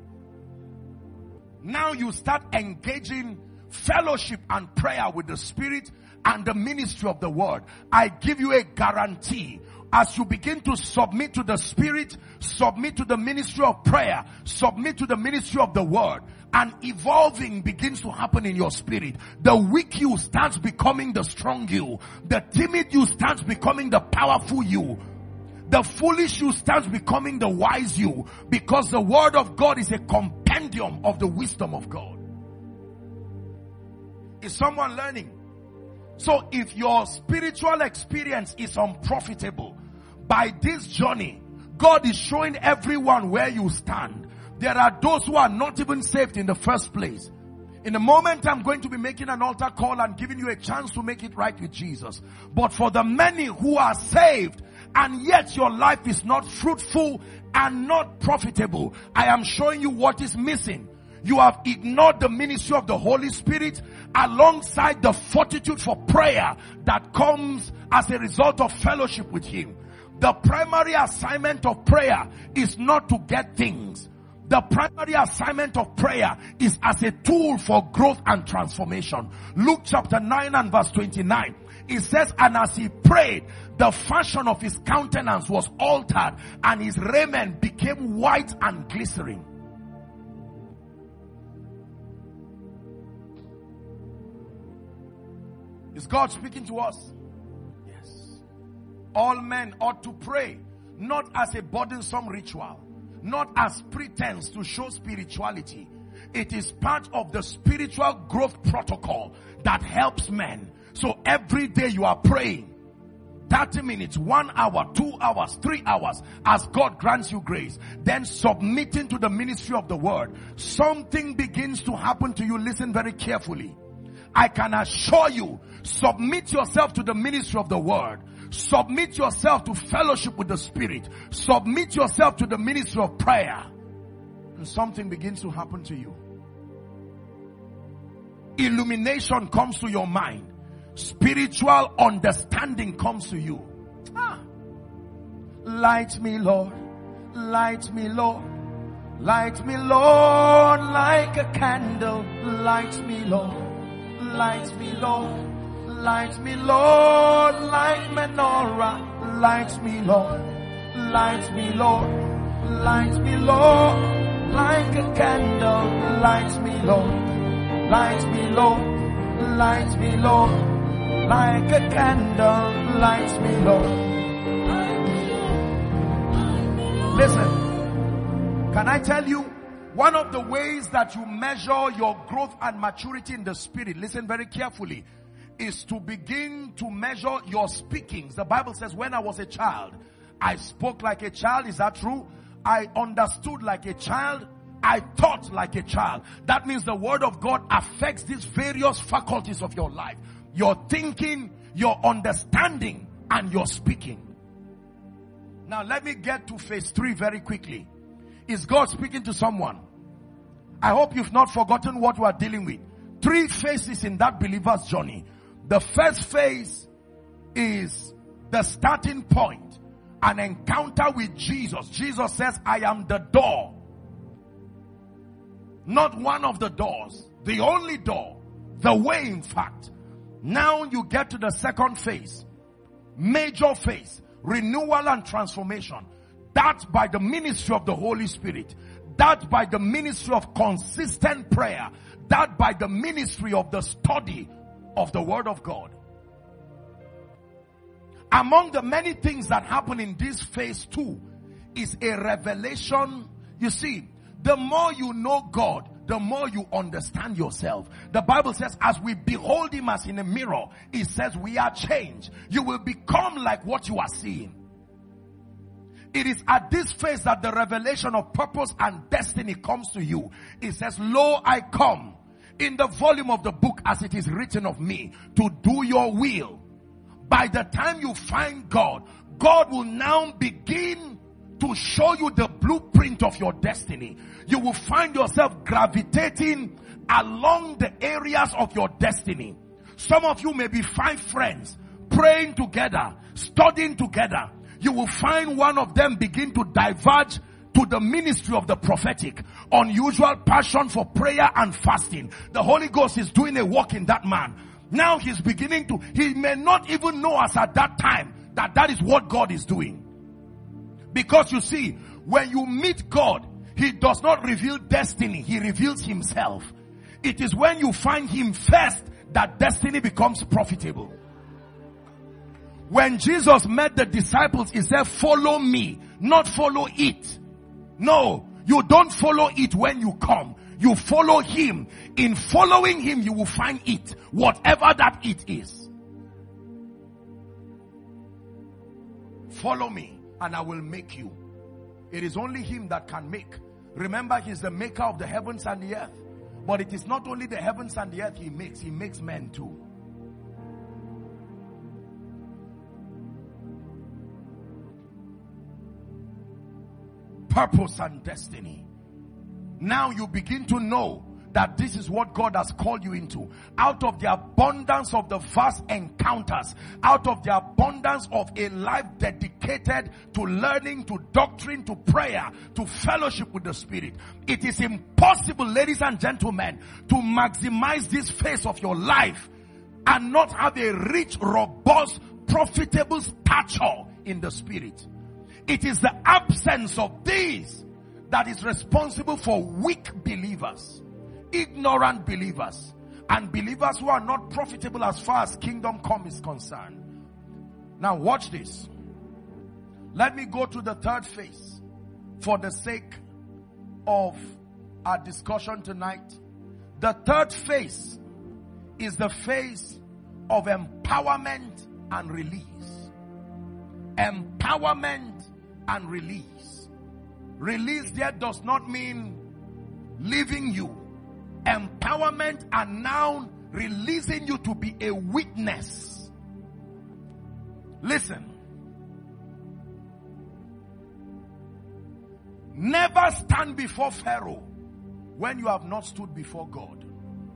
Now you start engaging fellowship and prayer with the Spirit and the ministry of the word. I give you a guarantee. As you begin to submit to the Spirit, submit to the ministry of prayer, submit to the ministry of the word, and evolving begins to happen in your spirit. The weak you starts becoming the strong you. The timid you starts becoming the powerful you. The foolish you starts becoming the wise you. Because the word of God is a compendium of the wisdom of God. Is someone learning? So if your spiritual experience is unprofitable, by this journey, God is showing everyone where you stand. There are those who are not even saved in the first place. In a moment, I'm going to be making an altar call and giving you a chance to make it right with Jesus. But for the many who are saved, and yet your life is not fruitful and not profitable, I am showing you what is missing. You have ignored the ministry of the Holy Spirit alongside the fortitude for prayer that comes as a result of fellowship with Him. The primary assignment of prayer is not to get things. The primary assignment of prayer is as a tool for growth and transformation. Luke chapter nine and verse twenty-nine. It says, and as he prayed, the fashion of his countenance was altered, and his raiment became white and glistening. Is God speaking to us? Yes. All men ought to pray, not as a burdensome ritual, not as pretense to show spirituality. It is part of the spiritual growth protocol that helps men. So every day you are praying, thirty minutes, one hour, two hours, three hours, as God grants you grace. Then submitting to the ministry of the word. Something begins to happen to you. Listen very carefully. I can assure you, submit yourself to the ministry of the word. Submit yourself to fellowship with the Spirit. Submit yourself to the ministry of prayer. And something begins to happen to you. Illumination comes to your mind. Spiritual understanding comes to you. Ah. Light me, Lord. Light me, Lord. Light me, Lord, like a candle. Light me, Lord. Light me, Lord. Light me, Lord, like menorah. Light me, Lord. Light me, Lord. Light me, Lord, like a candle. Light me, Lord. Light me, Lord. Light me, Lord. Like a candle, light me, Lord. Listen, can I tell you, one of the ways that you measure your growth and maturity in the Spirit, listen very carefully, is to begin to measure your speakings. The Bible says, when I was a child, I spoke like a child. Is that true? I understood like a child. I thought like a child. That means the word of God affects these various faculties of your life. Your thinking, your understanding, and your speaking. Now let me get to phase three very quickly. Is God speaking to someone? I hope you've not forgotten what we are dealing with. Three phases in that believer's journey. The first phase is the starting point. An encounter with Jesus. Jesus says, I am the door. Not one of the doors. The only door. The way, in fact. Now you get to the second phase. Major phase. Renewal and transformation. That by the ministry of the Holy Spirit. That by the ministry of consistent prayer. That by the ministry of the study of the Word of God. Among the many things that happen in this phase two is a revelation. You see, the more you know God, the more you understand yourself. The Bible says, as we behold Him as in a mirror, it says we are changed. You will become like what you are seeing. It is at this phase that the revelation of purpose and destiny comes to you. It says, lo, I come in the volume of the book as it is written of me to do your will. By the time you find God, God will now begin to show you the blueprint of your destiny. You will find yourself gravitating along the areas of your destiny. Some of you may be five friends praying together, studying together. You will find one of them begin to diverge to the ministry of the prophetic. Unusual passion for prayer and fasting. The Holy Ghost is doing a work in that man. Now he's beginning to, he may not even know as at that time that that is what God is doing. Because you see, when you meet God, He does not reveal destiny. He reveals himself. It is when you find him first that destiny becomes profitable. When Jesus met the disciples, he said, follow me, not follow it. No, you don't follow it when you come. You follow him. In following him, you will find it, whatever that it is. Follow me and I will make you. It is only him that can make. Remember, he's the maker of the heavens and the earth. But it is not only the heavens and the earth he makes, he makes men too. Purpose and destiny. Now you begin to know that this is what God has called you into. Out of the abundance of the vast encounters, out of the abundance of a life dedicated to learning, to doctrine, to prayer, to fellowship with the Spirit, it is impossible, ladies and gentlemen, to maximize this phase of your life and not have a rich, robust, profitable stature in the Spirit. It is the absence of these that is responsible for weak believers, ignorant believers, and believers who are not profitable as far as kingdom come is concerned. Now watch this. Let me go to the third phase for the sake of our discussion tonight. The third phase is the phase of empowerment and release. Empowerment and release. Release there does not mean leaving you. Empowerment and now releasing you to be a witness. Listen. Never stand before Pharaoh when you have not stood before God.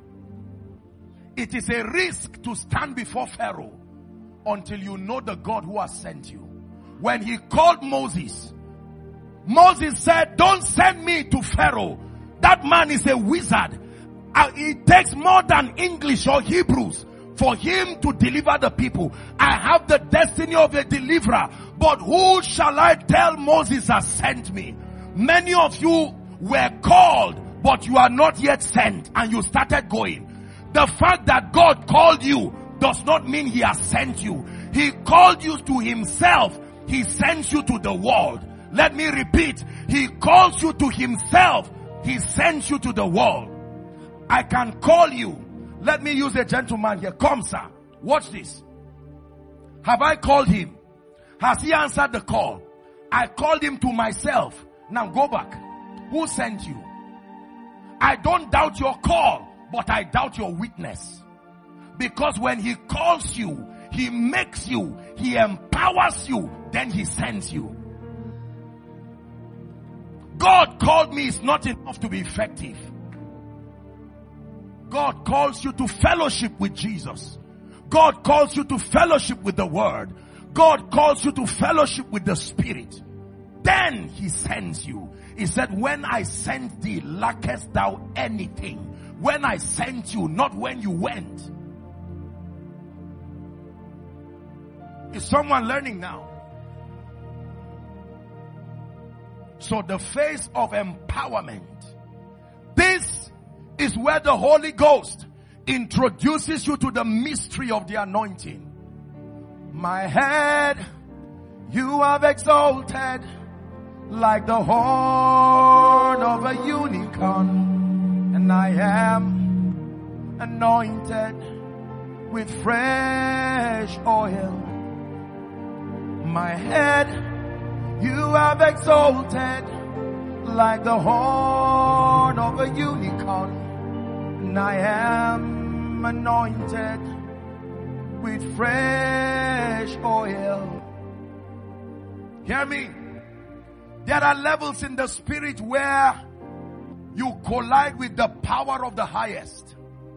It is a risk to stand before Pharaoh until you know the God who has sent you. When he called Moses, Moses said, don't send me to Pharaoh. That man is a wizard. Uh, it takes more than English or Hebrews for him to deliver the people. I have the destiny of a deliverer, but who shall I tell Moses has sent me? Many of you were called, but you are not yet sent, and you started going. The fact that God called you does not mean he has sent you. He called you to himself. He sends you to the world. Let me repeat. He calls you to himself. He sends you to the world. I can call you. Let me use a gentleman here. Come, sir. Watch this. Have I called him? Has he answered the call? I called him to myself. Now go back. Who sent you? I don't doubt your call, but I doubt your witness. Because when he calls you, he makes you, he empowers you, then he sends you. God called me is not enough to be effective. God calls you to fellowship with Jesus. God calls you to fellowship with the Word. God calls you to fellowship with the Spirit. Then he sends you. He said, when I sent thee, lackest thou anything? When I sent you, not when you went. Is someone learning now? So the phase of empowerment. This is where the Holy Ghost introduces you to the mystery of the anointing. My head you have exalted like the horn of a unicorn, and I am anointed with fresh oil. My head you have exalted like the horn of a unicorn, and I am anointed with fresh oil. Hear me. There are levels in the spirit where you collide with the power of the highest.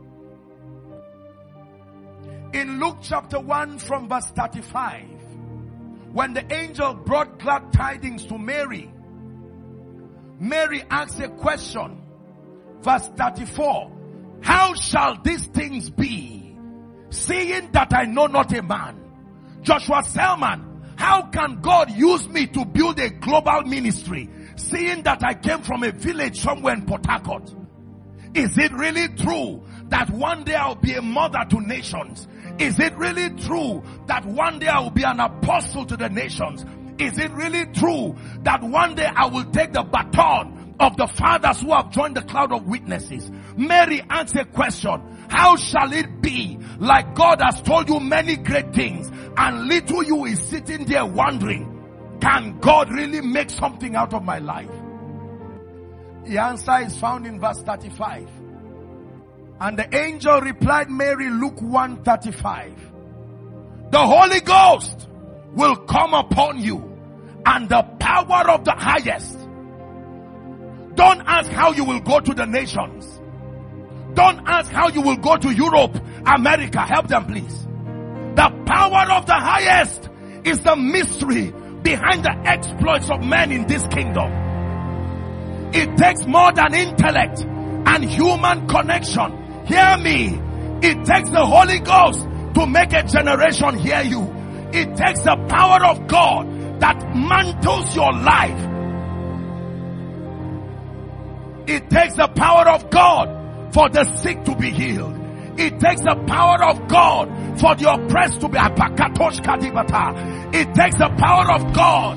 In Luke chapter one from verse thirty-five, when the angel brought glad tidings to Mary, Mary asked a question. Verse thirty-four, how shall these things be, seeing that I know not a man? Joshua Selman, How can God use me to build a global ministry, seeing that I came from a village somewhere in Port Harcourt? Is it really true that one day I'll be a mother to nations? Is it really true that one day I will be an apostle to the nations? Is it really true that one day I will take the baton of the fathers who have joined the cloud of witnesses? Mary asked a question. How shall it be? Like God has told you many great things, and little you is sitting there wondering, can God really make something out of my life? The answer is found in verse thirty-five. And the angel replied, Mary, Luke one thirty-five. The Holy Ghost will come upon you, and the power of the highest. Don't ask how you will go to the nations. Don't ask how you will go to Europe, America. Help them, please. The power of the highest is the mystery behind the exploits of men in this kingdom. It takes more than intellect and human connection. Hear me. It takes the Holy Ghost to make a generation hear you. It takes the power of God that mantles your life. It takes the power of God for the sick to be healed. It takes the power of God for the oppressed to be. It takes the power of God.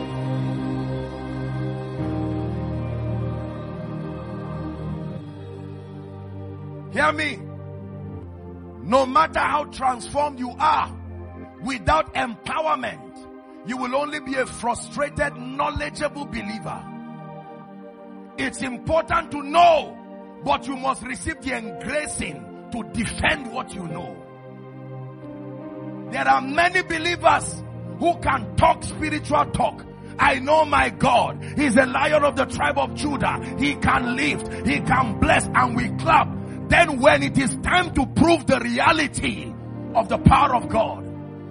Hear me. No matter how transformed you are, without empowerment, you will only be a frustrated, knowledgeable believer. It's important to know, but you must receive the engracing to defend what you know. There are many believers who can talk spiritual talk. I know my God. He's a Lion of the tribe of Judah. He can lift, he can bless, and we clap. Then when it is time to prove the reality of the power of God,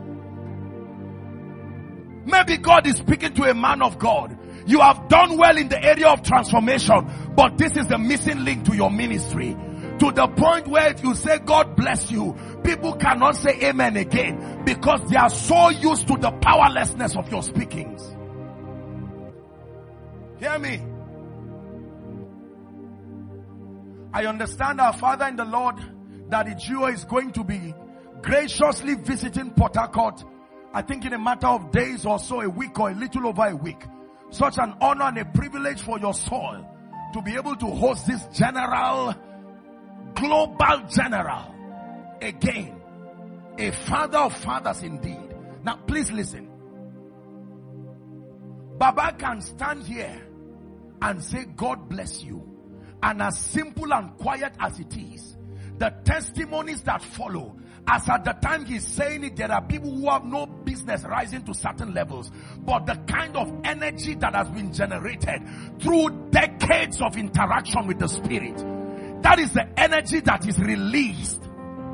maybe God is speaking to a man of God. You have done well in the area of transformation, but this is the missing link to your ministry. To the point where if you say God bless you, people cannot say amen again because they are so used to the powerlessness of your speakings. Hear me. I understand our Father in the Lord, Daddy Gio is going to be graciously visiting Port Harcourt, I think in a matter of days or so, a week or a little over a week. Such an honor and a privilege for your soul to be able to host this general, global general again. A father of fathers indeed. Now please listen. Baba can stand here and say God bless you. And as simple and quiet as it is, the testimonies that follow, as at the time he's saying it, there are people who have no business rising to certain levels. But the kind of energy that has been generated through decades of interaction with the Spirit, that is the energy that is released.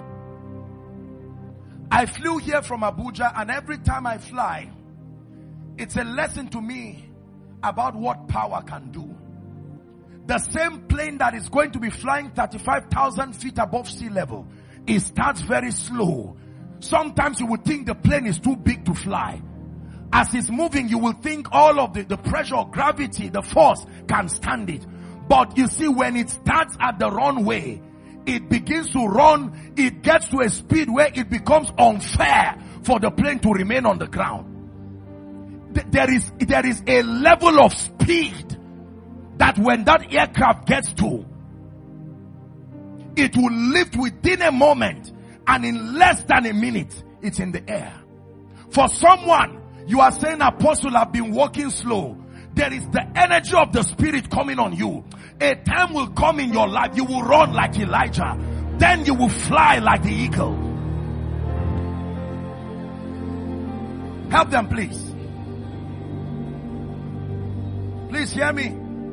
I flew here from Abuja, and every time I fly, it's a lesson to me about what power can do. The same plane that is going to be flying thirty-five thousand feet above sea level, it starts very slow. Sometimes you would think the plane is too big to fly. As it's moving, you will think all of the, the pressure, gravity, the force can stand it. But you see, when it starts at the runway, it begins to run, it gets to a speed where it becomes unfair for the plane to remain on the ground. There is, there is a level of speed that when that aircraft gets to, it will lift within a moment, and in less than a minute, it's in the air. For someone, you are saying, Apostle, I've been walking slow. There is the energy of the Spirit coming on you. A time will come in your life, you will run like Elijah. Then you will fly like the eagle. Help them, please. Please hear me.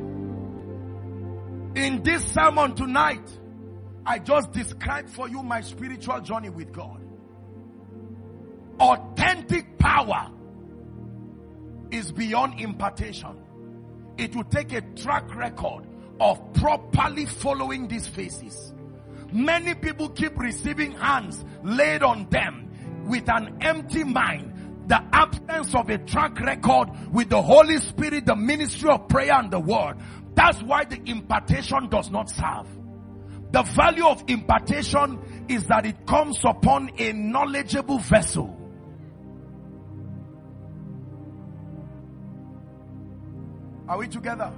In this sermon tonight, I just described for you my spiritual journey with God. Authentic power is beyond impartation. It will take a track record of properly following these phases. Many people keep receiving hands laid on them with an empty mind, the absence of a track record with the Holy Spirit, the ministry of prayer and the word. That's why the impartation does not serve. The value of impartation is that it comes upon a knowledgeable vessel. Are we together?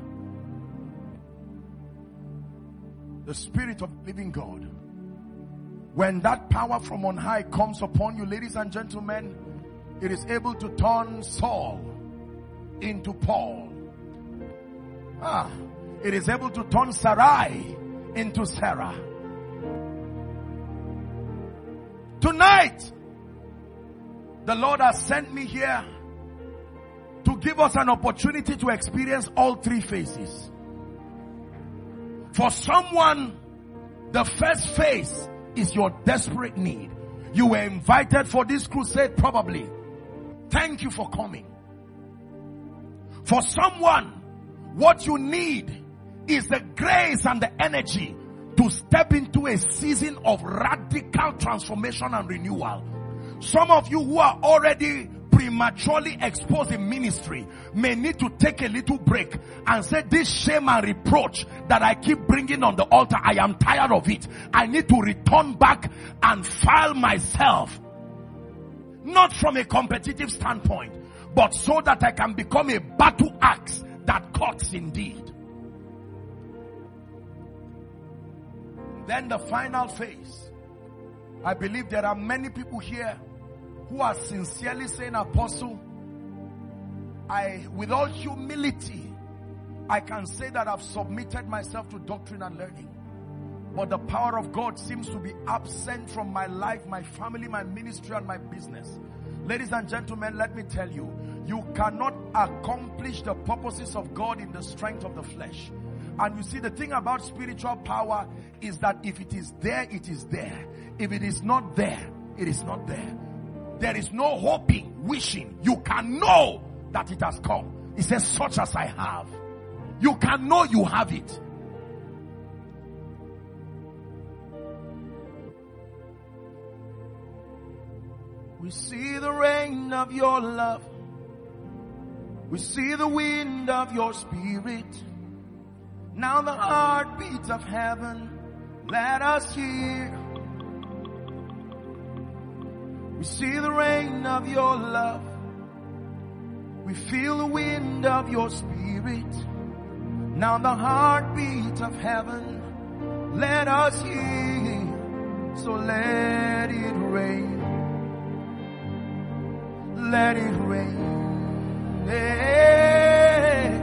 The Spirit of living God. When that power from on high comes upon you, ladies and gentlemen, it is able to turn Saul into Paul. Ah, it is able to turn Sarai into Sarah. Tonight, the Lord has sent me here to give us an opportunity to experience all three phases. For someone, the first phase is your desperate need. You were invited for this crusade probably. Thank you for coming. For someone, what you need is the grace and the energy to step into a season of radical transformation and renewal. Some of you who are already prematurely exposed in ministry may need to take a little break and say, this shame and reproach that I keep bringing on the altar, I am tired of it. I need to return back and file myself. Not from a competitive standpoint, but so that I can become a battle axe that cuts indeed. Then the final phase. I believe there are many people here who are sincerely saying, Apostle, I, with all humility, I can say that I've submitted myself to doctrine and learning. But the power of God seems to be absent from my life, my family, my ministry, and my business. Ladies and gentlemen, let me tell you, you cannot accomplish the purposes of God in the strength of the flesh. And you see, the thing about spiritual power is that if it is there, it is there. If it is not there, it is not there. There is no hoping, wishing. You can know that it has come. It says, such as I have. You can know you have it. We see the rain of your love. We see the wind of your spirit. Now the heartbeat of heaven, let us hear. We see the rain of your love. We feel the wind of your spirit. Now the heartbeat of heaven, let us hear. So let it rain. Let it rain. Hey.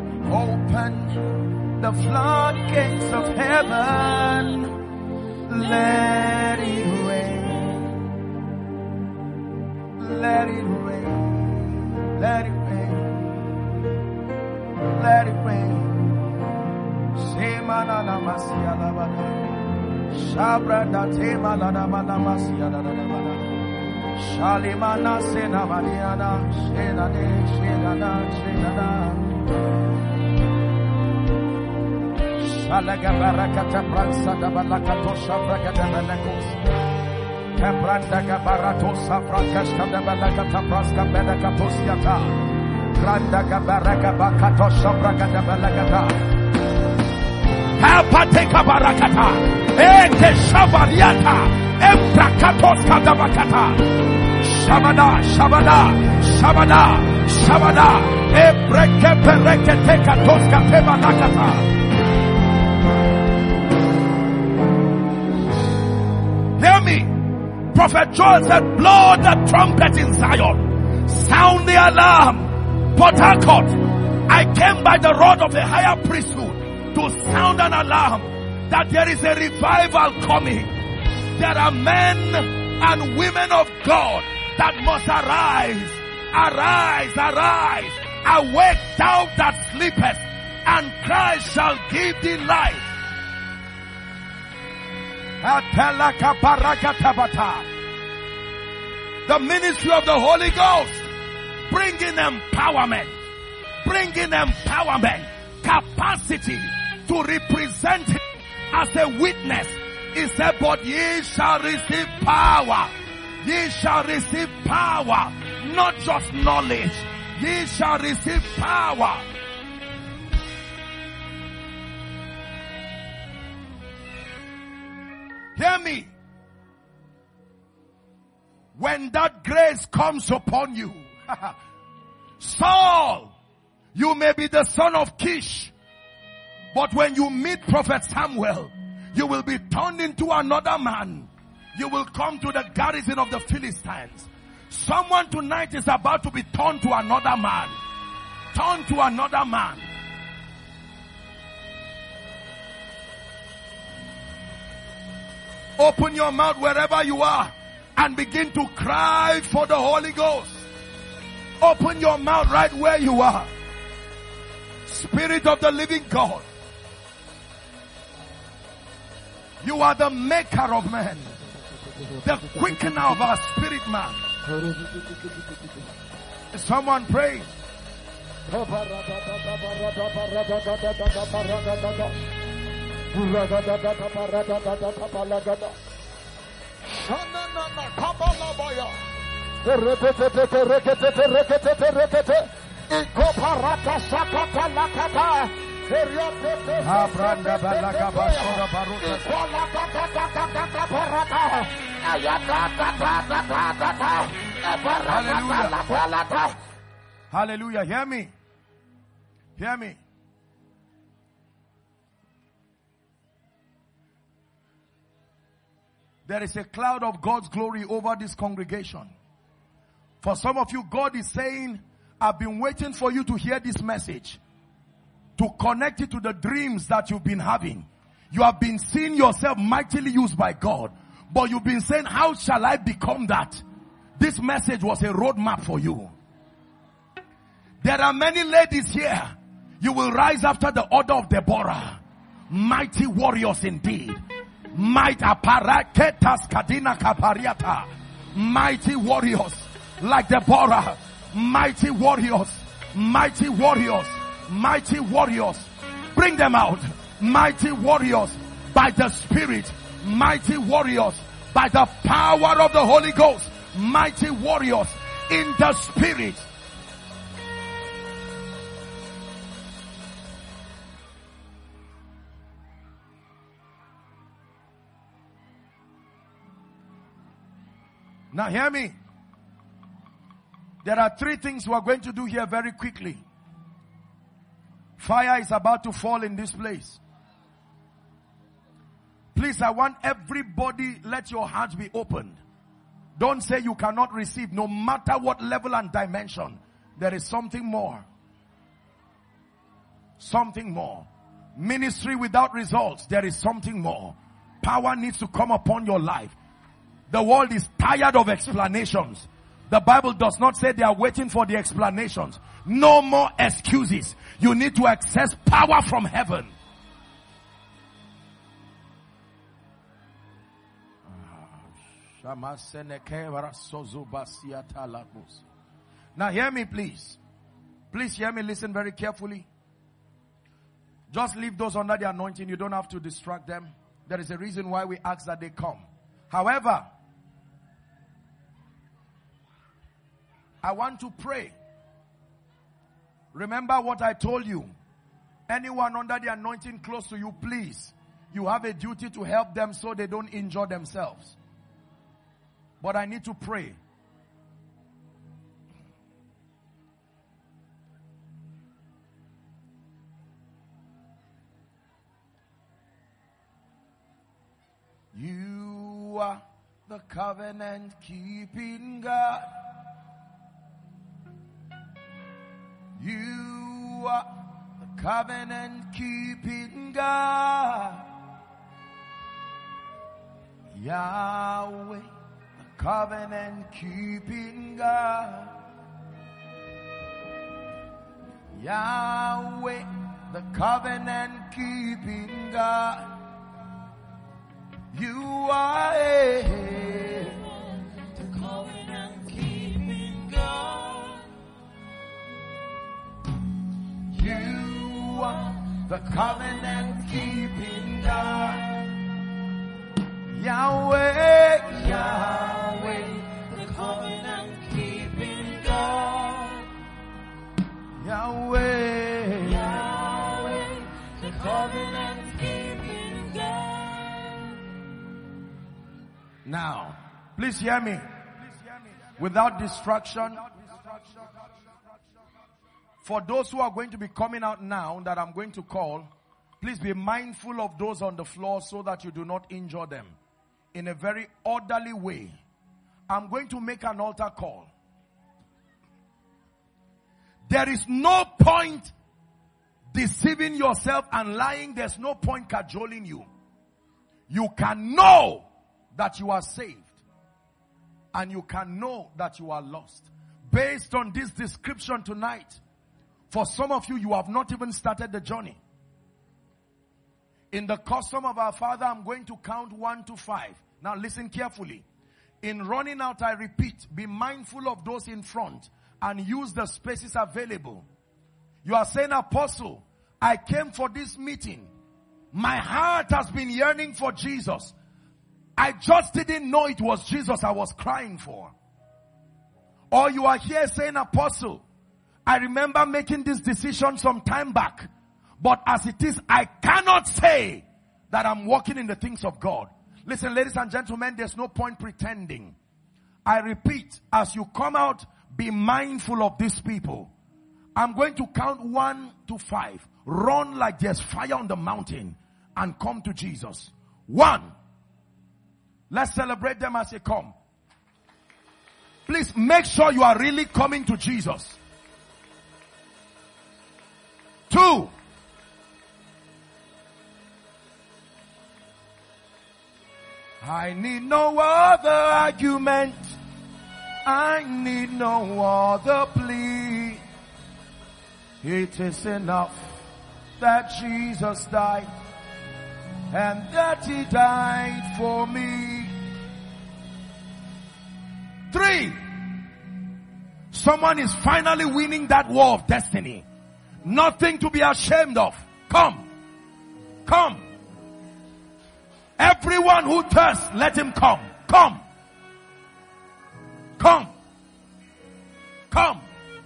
Open the floodgates of heaven. Let it rain. Let it rain. Let it rain. Let it rain. Semana namasia labada. Shabra da tema la namana masia la namana. Shalimana sena maniana. Shena de shena da shena da. Shalaga barakata pransa da balakato shabra da balakos. Tembranda gabarato safrakas kada balakata praska belakatos yata. Granda gabaraka bakato shabra da balakata. Kapateka barakata. Eke shabariata. Emprakatos kada bakata. Shabada, shabada, shabada, shabada. Ebreke pereke teka toska peba lakata. Hear me. Prophet Joel said, blow the trumpet in Zion. Sound the alarm. Port Harcourt, I came by the rod of the higher priesthood to sound an alarm that there is a revival coming. There are men and women of God that must arise. Arise, arise. Awake thou that sleepest, and Christ shall give thee life. The ministry of the Holy Ghost, bringing empowerment, bringing empowerment, capacity to represent him as a witness. He said, but ye shall receive power. Ye shall receive power not just knowledge. Ye shall receive power. Hear me. When that grace comes upon you, Saul, you may be the son of Kish, but when you meet Prophet Samuel, you will be turned into another man. You will come to the garrison of the Philistines. Someone tonight is about to be turned to another man. Turned to another man. Open your mouth wherever you are and begin to cry for the Holy Ghost. Open your mouth right where you are. Spirit of the living God, you are the maker of man, the quickener of our spirit man. Someone pray. Hallelujah. Hallelujah. Hear me. Hear me. There is a cloud of God's glory over this congregation. For some of you, God is saying, I've been waiting for you to hear this message, to connect it to the dreams that you've been having. You have been seeing yourself mightily used by God, but you've been saying, how shall I become that? This message was a roadmap for you. There are many ladies here. You will rise after the order of Deborah. Mighty warriors indeed. Might aparaketas kadina kapariata. Mighty warriors like Deborah. Mighty warriors. Mighty warriors. Mighty warriors. Bring them out. Mighty warriors by the Spirit. Mighty warriors by the power of the Holy Ghost. Mighty warriors in the Spirit. Now hear me. There are three things we are going to do here very quickly. Fire is about to fall in this place. Please, I want everybody, let your hearts be opened. Don't say you cannot receive, no matter what level and dimension. There is something more. Something more. Ministry without results, there is something more. Power needs to come upon your life. The world is tired of explanations. The Bible does not say they are waiting for the explanations. No more excuses. You need to access power from heaven. Now hear me please. Please hear me, listen very carefully. Just leave those under the anointing. You don't have to distract them. There is a reason why we ask that they come. However, I want to pray. Remember what I told you. Anyone under the anointing close to you, please, you have a duty to help them so they don't injure themselves. But I need to pray. You are the covenant keeping God. You are the covenant keeping God. Yahweh, the covenant keeping God. Yahweh, the covenant keeping God. You are a, the covenant keeping God. You are the covenant keeping God. Yahweh, Yahweh, the covenant keeping Yahweh. Yahweh, the covenant keeping God. Now, please hear me. Without distraction. For those who are going to be coming out now that I'm going to call, please be mindful of those on the floor so that you do not injure them. In a very orderly way. I'm going to make an altar call. There is no point deceiving yourself and lying. There's no point cajoling you. You can know that you are saved. And you can know that you are lost. Based on this description tonight, for some of you, you have not even started the journey. In the custom of our Father, I'm going to count one to five. Now listen carefully. In running out, I repeat, be mindful of those in front and use the spaces available. You are saying, Apostle, I came for this meeting. My heart has been yearning for Jesus. I just didn't know it was Jesus I was crying for. Or you are here saying, Apostle, I remember making this decision some time back. But as it is, I cannot say that I'm walking in the things of God. Listen, ladies and gentlemen, there's no point pretending. I repeat, as you come out, be mindful of these people. I'm going to count one to five. Run like there's fire on the mountain and come to Jesus. One. Let's celebrate them as they come. Please make sure you are really coming to Jesus. Two. I need no other argument. I need no other plea. It is enough that Jesus died and that he died for me. Three. Someone is finally winning that war of destiny. Nothing to be ashamed of. Come. Come. Everyone who thirsts, let him come. Come. Come. Come.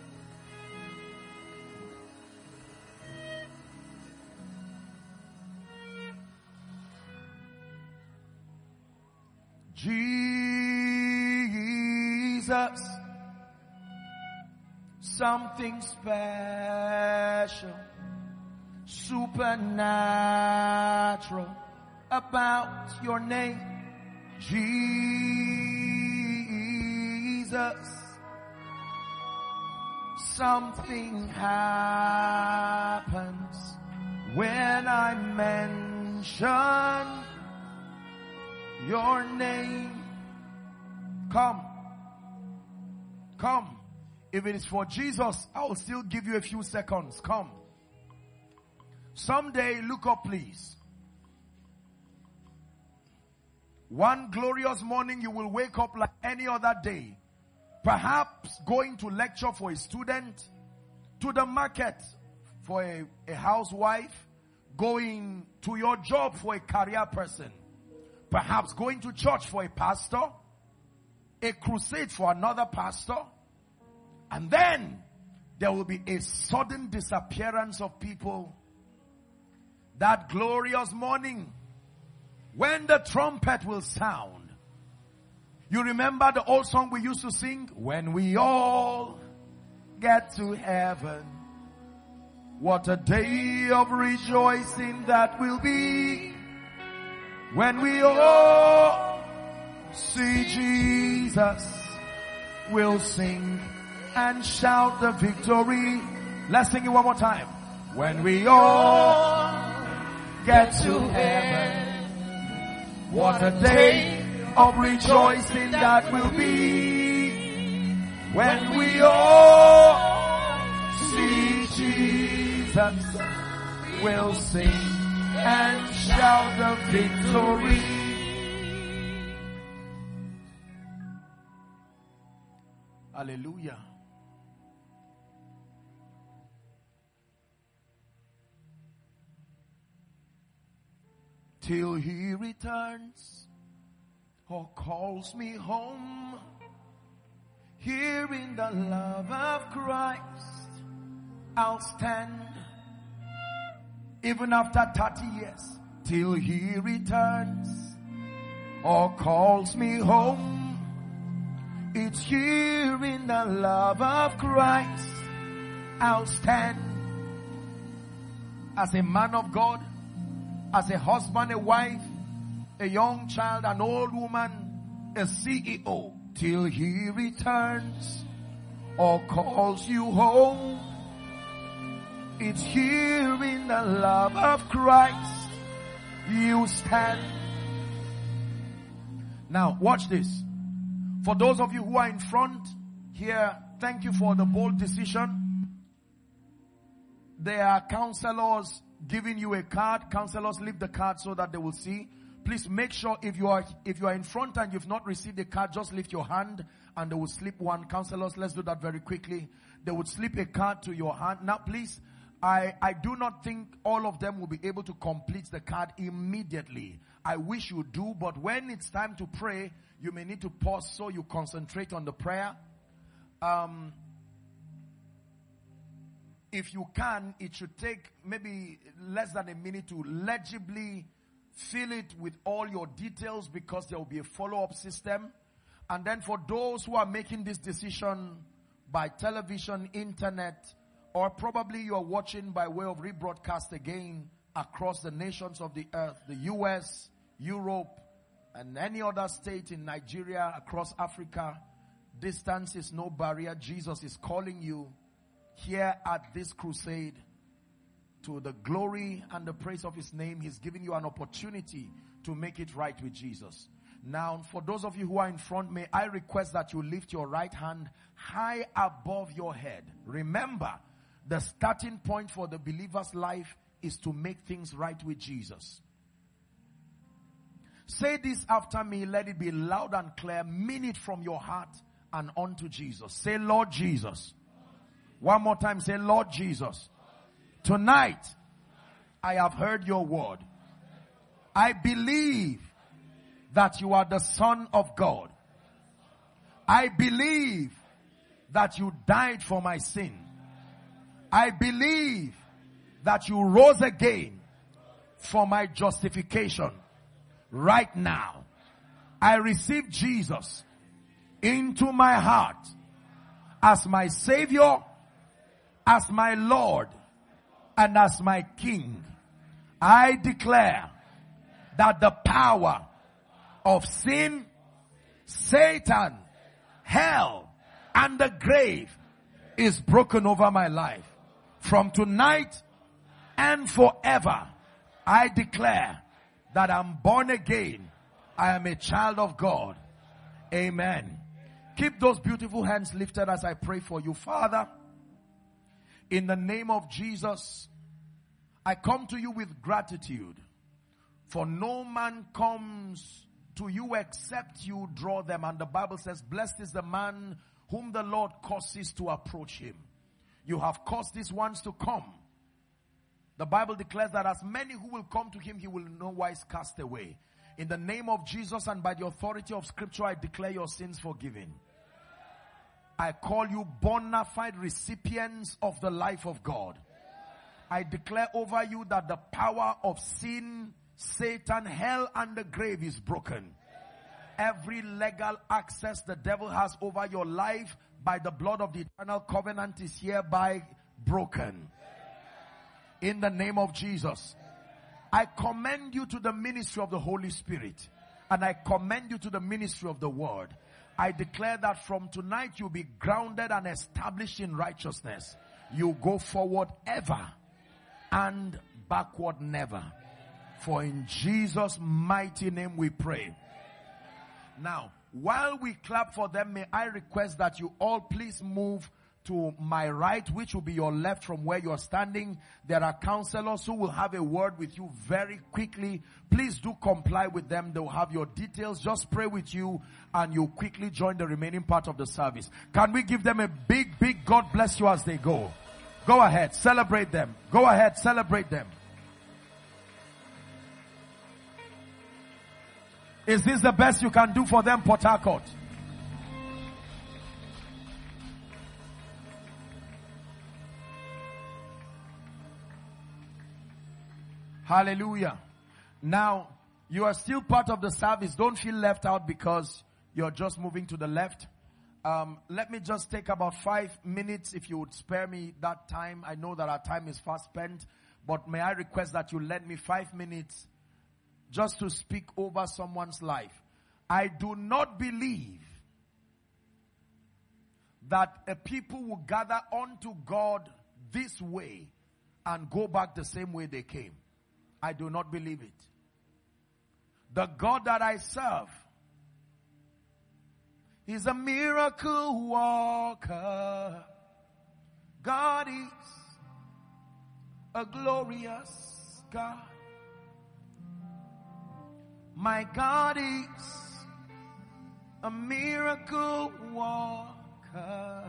Jesus, something special, supernatural about your name, Jesus. Something happens when I mention your name. Come. Come. If it is for Jesus, I will still give you a few seconds. Come. Someday, look up please. One glorious morning, you will wake up like any other day. Perhaps going to lecture for a student, to the market for a, a housewife, going to your job for a career person, perhaps going to church for a pastor, a crusade for another pastor, and then there will be a sudden disappearance of people. That glorious morning, when the trumpet will sound. You remember the old song we used to sing? When we all get to heaven, what a day of rejoicing that will be. When we all see Jesus, we'll sing and shout the victory. Let's sing it one more time. When we all get to heaven, what a day of rejoicing that will be. When we all see Jesus, we'll sing and shout the victory. Hallelujah. Till he returns or calls me home, here in the love of Christ, I'll stand even after thirty years till he returns or calls me home. It's here in the love of Christ I'll stand. As a man of God, as a husband, a wife, a young child, an old woman, a C E O, till he returns or calls you home. It's here in the love of Christ you stand. Now watch this. For those of you who are in front here, thank you for the bold decision. There are counselors giving you a card. Counselors, leave the card so that they will see. Please make sure if you are if you are in front and you've not received a card, just lift your hand and they will slip one. Counselors, let's do that very quickly. They would slip a card to your hand. Now please, I, I do not think all of them will be able to complete the card immediately. I wish you do, but when it's time to pray, you may need to pause so you concentrate on the prayer. Um, if you can, it should take maybe less than a minute to legibly fill it with all your details, because there will be a follow-up system. And then for those who are making this decision by television, internet, or probably you are watching by way of rebroadcast again across the nations of the earth, the U S, Europe, and any other state in Nigeria, across Africa, distance is no barrier. Jesus is calling you here at this crusade to the glory and the praise of his name. He's giving you an opportunity to make it right with Jesus. Now, for those of you who are in front, may I request that you lift your right hand high above your head. Remember, the starting point for the believer's life is to make things right with Jesus. Say this after me. Let it be loud and clear. Mean it from your heart and unto Jesus. Say, Lord Jesus. One more time. Say, Lord Jesus. Tonight, I have heard your word. I believe that you are the Son of God. I believe that you died for my sin. I believe that you rose again for my justification. Right now, I receive Jesus into my heart as my Savior, as my Lord, and as my King. I declare that the power of sin, Satan, hell, and the grave is broken over my life. From tonight and forever, I declare that I'm born again. I am a child of God. Amen. Keep those beautiful hands lifted as I pray for you. Father, in the name of Jesus, I come to you with gratitude. For no man comes to you except you draw them. And the Bible says, blessed is the man whom the Lord causes to approach him. You have caused these ones to come. The Bible declares that as many who will come to him, he will in no wise cast away. In the name of Jesus and by the authority of Scripture, I declare your sins forgiven. I call you bona fide recipients of the life of God. I declare over you that the power of sin, Satan, hell, and the grave is broken. Every legal access the devil has over your life by the blood of the eternal covenant is hereby broken. In the name of Jesus, I commend you to the ministry of the Holy Spirit, and I commend you to the ministry of the Word. I declare that from tonight you'll be grounded and established in righteousness. You go forward ever and backward never. For in Jesus' mighty name we pray. Now, while we clap for them, may I request that you all please move to my right, which will be your left from where you're standing. There are counselors who will have a word with you very quickly. Please do comply with them. They'll have your details. Just pray with you and you'll quickly join the remaining part of the service. Can we give them a big, big God bless you as they go? Go ahead, celebrate them. Go ahead, celebrate them. Is this the best you can do for them, Port Harcourt? Hallelujah. Now, you are still part of the service. Don't feel left out because you're just moving to the left. Um, let me just take about five minutes if you would spare me that time. I know that our time is fast spent, but may I request that you lend me five minutes just to speak over someone's life. I do not believe that a people will gather unto God this way and go back the same way they came. I do not believe it. The God that I serve is a miracle worker. God is a glorious God. My God is a miracle worker.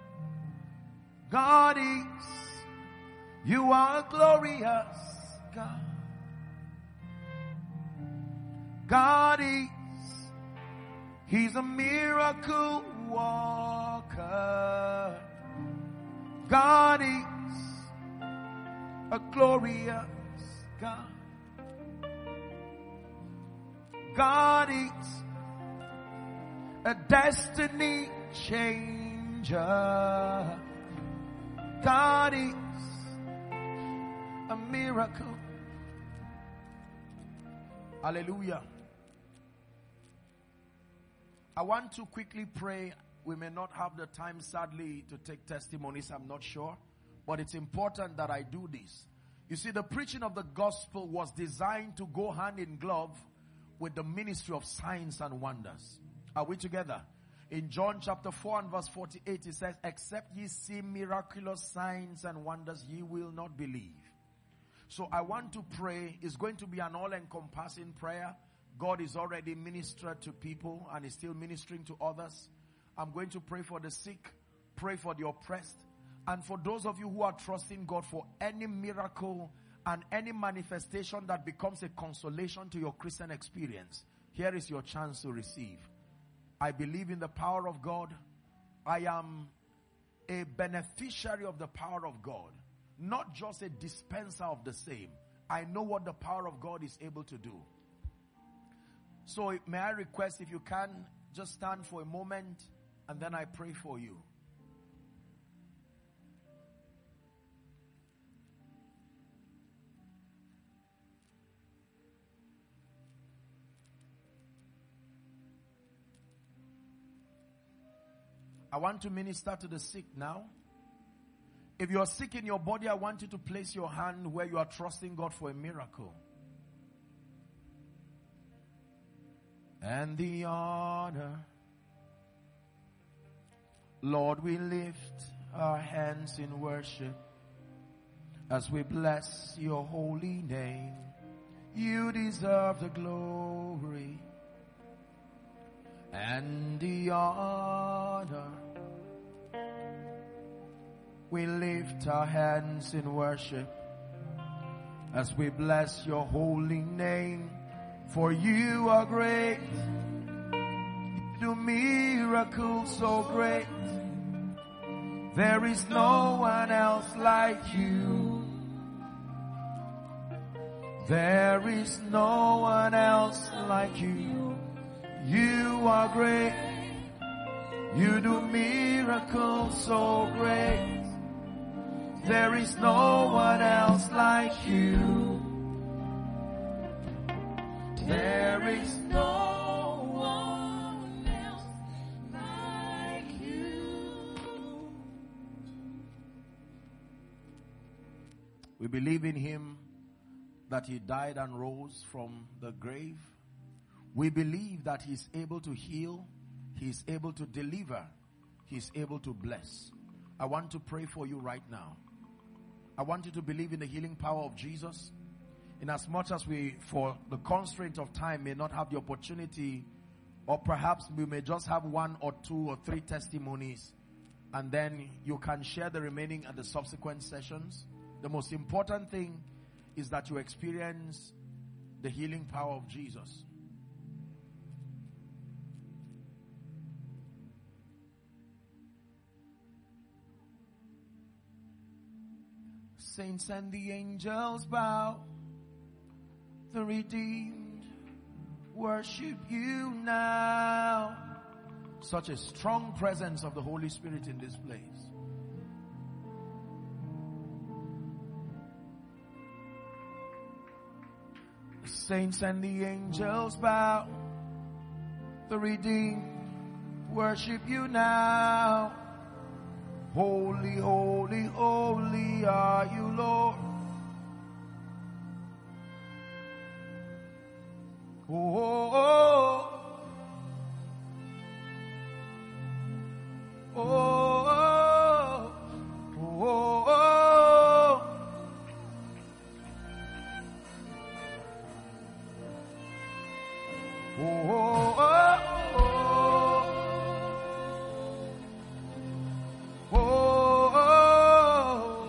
God is, you are a glorious God. God is, He's a miracle worker. God is a glorious God. God is a destiny changer. God is a miracle. Hallelujah. I want to quickly pray. We may not have the time, sadly, to take testimonies. I'm not sure. But it's important that I do this. You see, the preaching of the gospel was designed to go hand in glove with the ministry of signs and wonders. Are we together? In John chapter four and verse forty-eight, it says, except ye see miraculous signs and wonders, ye will not believe. So I want to pray. It's going to be an all-encompassing prayer. God is already ministered to people and is still ministering to others. I'm going to pray for the sick, pray for the oppressed, and for those of you who are trusting God for any miracle and any manifestation that becomes a consolation to your Christian experience. Here is your chance to receive. I believe in the power of God. I am a beneficiary of the power of God, not just a dispenser of the same. I know what the power of God is able to do. So may I request, if you can, just stand for a moment and then I pray for you. I want to minister to the sick now. If you are sick in your body, I want you to place your hand where you are trusting God for a miracle. And the honor. Lord, we lift our hands in worship as we bless your holy name. You deserve the glory and the honor. We lift our hands in worship as we bless your holy name. For you are great. You do miracles so great. There is no one else like you. There is no one else like you. You are great. You do miracles so great. There is no one else like you. There is no one else like you. We believe in him, that he died and rose from the grave. We believe that he is able to heal, he is able to deliver, he is able to bless. I want to pray for you right now. I want you to believe in the healing power of Jesus. In as much as we, for the constraint of time, may not have the opportunity, or perhaps we may just have one or two or three testimonies, and then you can share the remaining at the subsequent sessions. The most important thing is that you experience the healing power of Jesus. Saints and the angels bow the redeemed worship you now. Such a strong presence of the Holy Spirit in this place. The saints and the angels bow. The redeemed worship you now. Holy, holy, holy are you, Lord. Oh, oh, oh, oh, oh, oh. Oh, oh, oh, oh,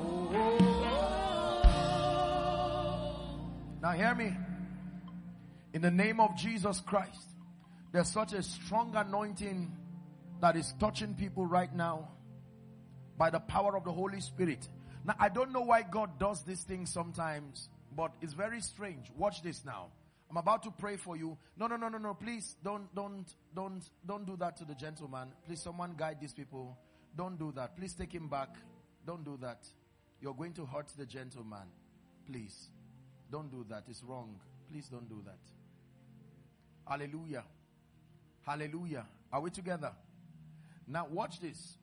oh. Now hear me. In the name of Jesus Christ, there's such a strong anointing that is touching people right now by the power of the Holy Spirit. Now, I don't know why God does these things sometimes, but it's very strange. Watch this now. I'm about to pray for you. No, no, no, no, no. Please don't, don't, don't, don't do that to the gentleman. Please, someone guide these people. Don't do that. Please take him back. Don't do that. You're going to hurt the gentleman. Please, don't do that. It's wrong. Please don't do that. Hallelujah. Hallelujah. Are we together? Now watch this.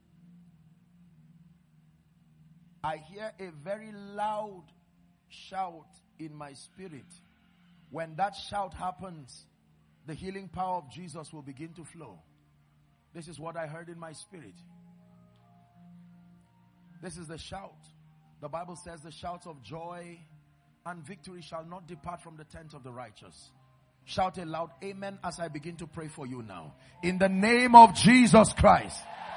I hear a very loud shout in my spirit. When that shout happens, the healing power of Jesus will begin to flow. This is what I heard in my spirit. This is the shout. The Bible says the shouts of joy and victory shall not depart from the tent of the righteous. Shout a loud amen as I begin to pray for you now. In the name of Jesus Christ.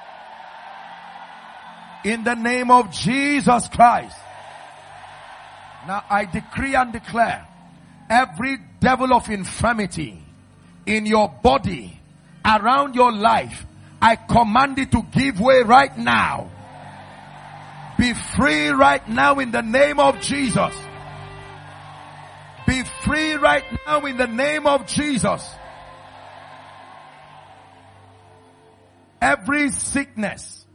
In the name of Jesus Christ. Now I decree and declare every devil of infirmity in your body, around your life, I command it to give way right now. Be free right now in the name of Jesus. Be free right now in the name of Jesus. Every sickness,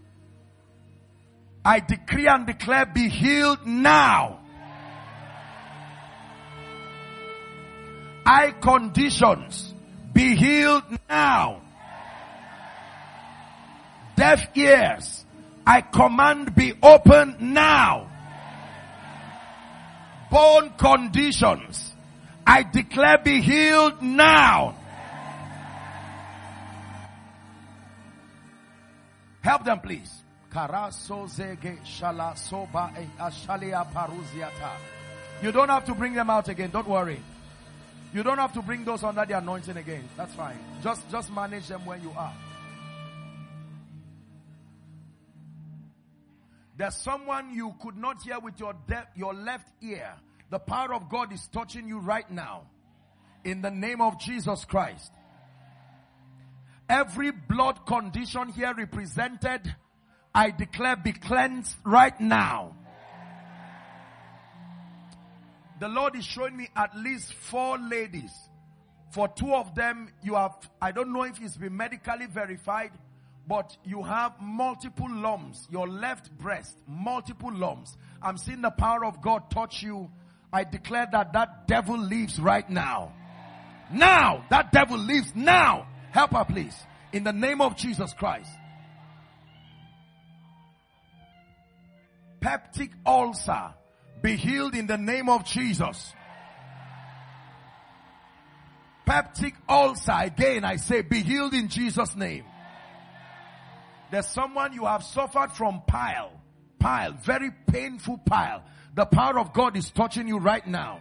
I decree and declare, be healed now. Eye conditions, be healed now. Deaf ears, I command, be open now. Bone conditions, I declare, be healed now. Help them, please. You don't have to bring them out again. Don't worry. You don't have to bring those under the anointing again. That's fine. Just, just manage them where you are. There's someone you could not hear with your de- your left ear. The power of God is touching you right now. In the name of Jesus Christ. Every blood condition here represented, I declare, be cleansed right now. The Lord is showing me at least four ladies. For two of them, you have, I don't know if it's been medically verified, but you have multiple lumps. Your left breast, multiple lumps. I'm seeing the power of God touch you. I declare that that devil leaves right now. Now, that devil leaves now. Help her, please. In the name of Jesus Christ. Peptic ulcer, be healed in the name of Jesus. Peptic ulcer, again I say, be healed in Jesus' name. There's someone you have suffered from pile. Pile, very painful pile. The power of God is touching you right now.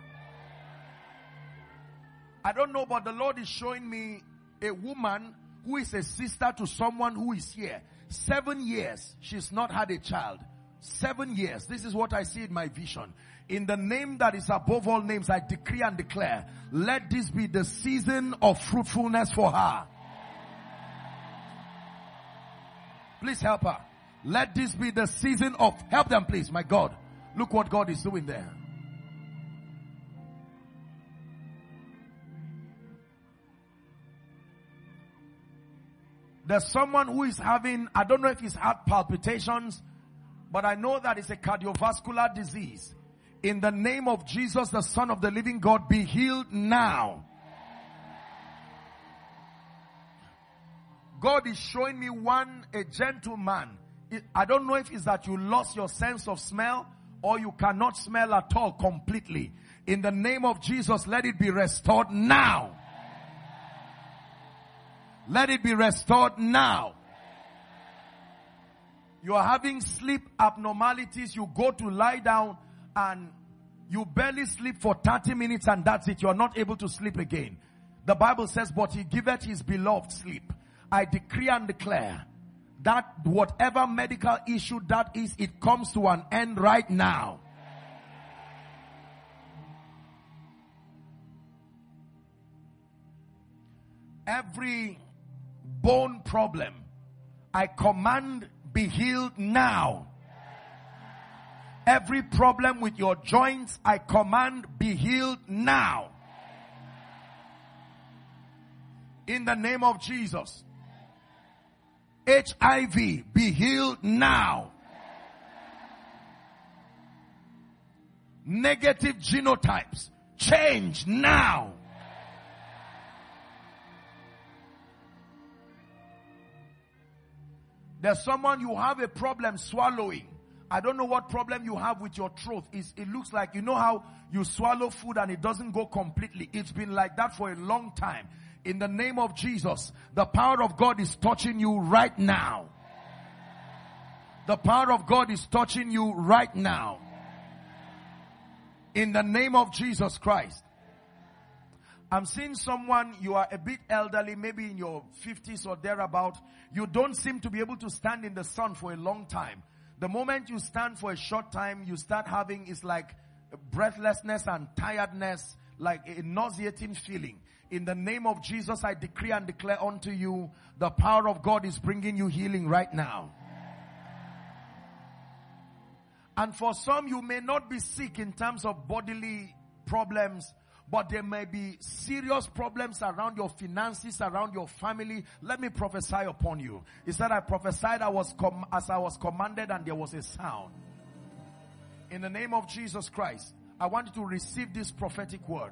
I don't know, but the Lord is showing me a woman who is a sister to someone who is here. Seven years, she's not had a child. Seven years. This is what I see in my vision. In the name that is above all names, I decree and declare, let this be the season of fruitfulness for her. Please help her. Let this be the season of, help them please, my God. Look what God is doing there. There's someone who is having, I don't know if he's heart palpitations, but I know that it's a cardiovascular disease. In the name of Jesus, the Son of the living God, be healed now. God is showing me one, a gentleman. I don't know if it's that you lost your sense of smell or you cannot smell at all completely. In the name of Jesus, let it be restored now. Let it be restored now. You are having sleep abnormalities. You go to lie down and you barely sleep for thirty minutes and that's it. You are not able to sleep again. The Bible says, but he giveth his beloved sleep. I decree and declare that whatever medical issue that is, it comes to an end right now. Every bone problem, I command, be healed now. Every problem with your joints, I command, be healed now. In the name of Jesus. H I V, be healed now. Negative genotypes, change now. There's someone, you have a problem swallowing. I don't know what problem you have with your throat. It's, it looks like, you know how you swallow food and it doesn't go completely. It's been like that for a long time. In the name of Jesus, the power of God is touching you right now. The power of God is touching you right now. In the name of Jesus Christ. I'm seeing someone, you are a bit elderly, maybe in your fifties or thereabout. You don't seem to be able to stand in the sun for a long time. The moment you stand for a short time, you start having, it's like breathlessness and tiredness, like a nauseating feeling. In the name of Jesus, I decree and declare unto you, the power of God is bringing you healing right now. And for some, you may not be sick in terms of bodily problems, but there may be serious problems around your finances, around your family. Let me prophesy upon you. He said, I prophesied I was com- as I was commanded and there was a sound. In the name of Jesus Christ, I want you to receive this prophetic word.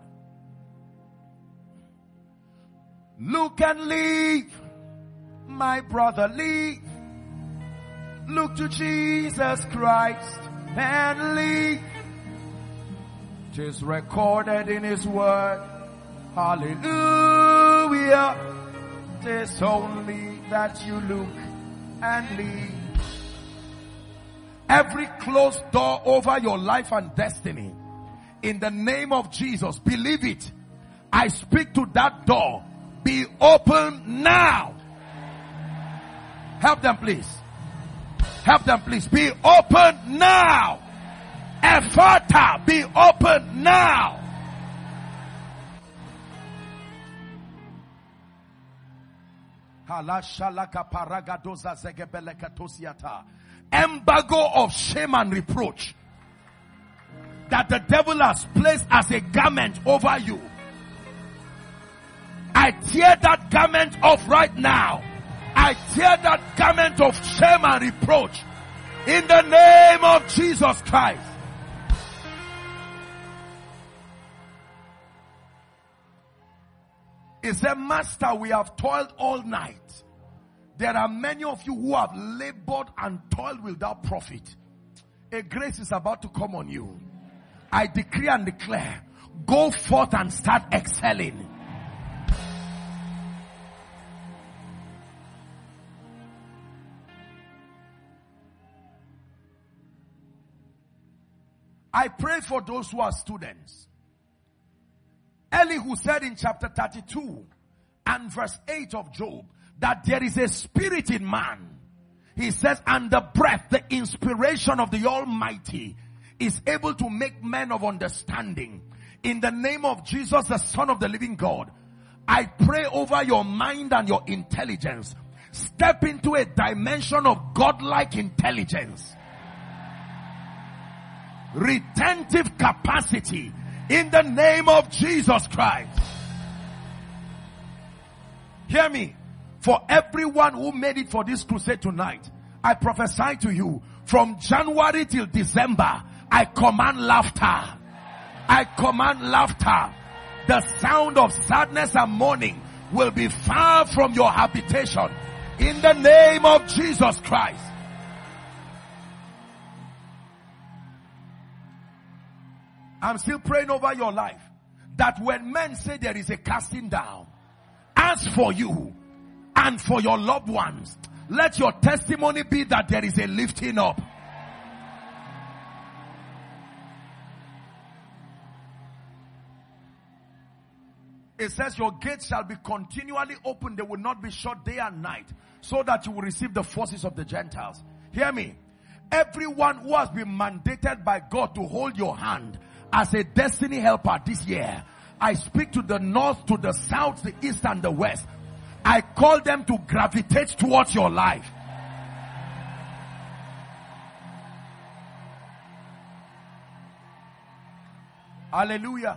Look and leave, my brother, leave. Look to Jesus Christ and leave. It is recorded in his word. Hallelujah. It is only that you look and leave. Every closed door over your life and destiny, in the name of Jesus, believe it. I speak to that door. Be open now. Help them please. Help them please. Be open now. Ephata, be open now. Embargo of shame and reproach that the devil has placed as a garment over you. I tear that garment off right now. I tear that garment of shame and reproach in the name of Jesus Christ. He said, Master, we have toiled all night. There are many of you who have labored and toiled without profit. A grace is about to come on you. I decree and declare, go forth and start excelling. I pray for those who are students. Elihu said in chapter thirty-two and verse eight of Job that there is a spirit in man. He says, and the breath, the inspiration of the Almighty is able to make men of understanding. In the name of Jesus, the Son of the living God, I pray over your mind and your intelligence. Step into a dimension of godlike intelligence. Retentive capacity. In the name of Jesus Christ. Hear me. For everyone who made it for this crusade tonight, I prophesy to you, from January till December, I command laughter. I command laughter. The sound of sadness and mourning will be far from your habitation. In the name of Jesus Christ. I'm still praying over your life, that when men say there is a casting down, as for you and for your loved ones, let your testimony be that there is a lifting up. It says your gates shall be continually open. They will not be shut day and night, so that you will receive the forces of the Gentiles. Hear me. Everyone who has been mandated by God to hold your hand as a destiny helper this year, I speak to the north, to the south, the east and the west. I call them to gravitate towards your life. Hallelujah.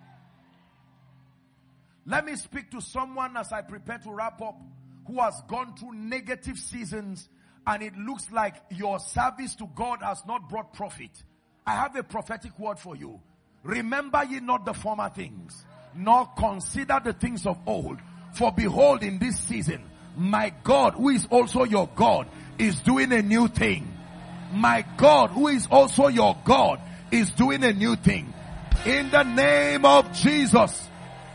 Let me speak to someone as I prepare to wrap up, who has gone through negative seasons and it looks like your service to God has not brought profit. I have a prophetic word for you. Remember ye not the former things, nor consider the things of old. For behold, in this season, my God, who is also your God, is doing a new thing. My God, who is also your God, is doing a new thing. In the name of Jesus.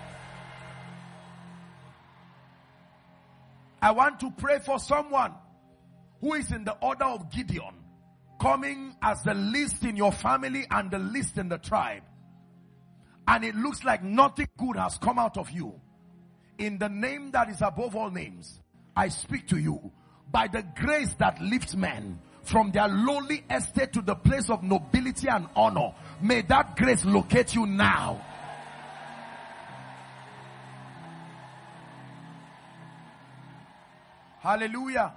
I want to pray for someone who is in the order of Gideon, coming as the least in your family and the least in the tribe. And it looks like nothing good has come out of you. In the name that is above all names, I speak to you by the grace that lifts men from their lowly estate to the place of nobility and honor. May that grace locate you now. Hallelujah.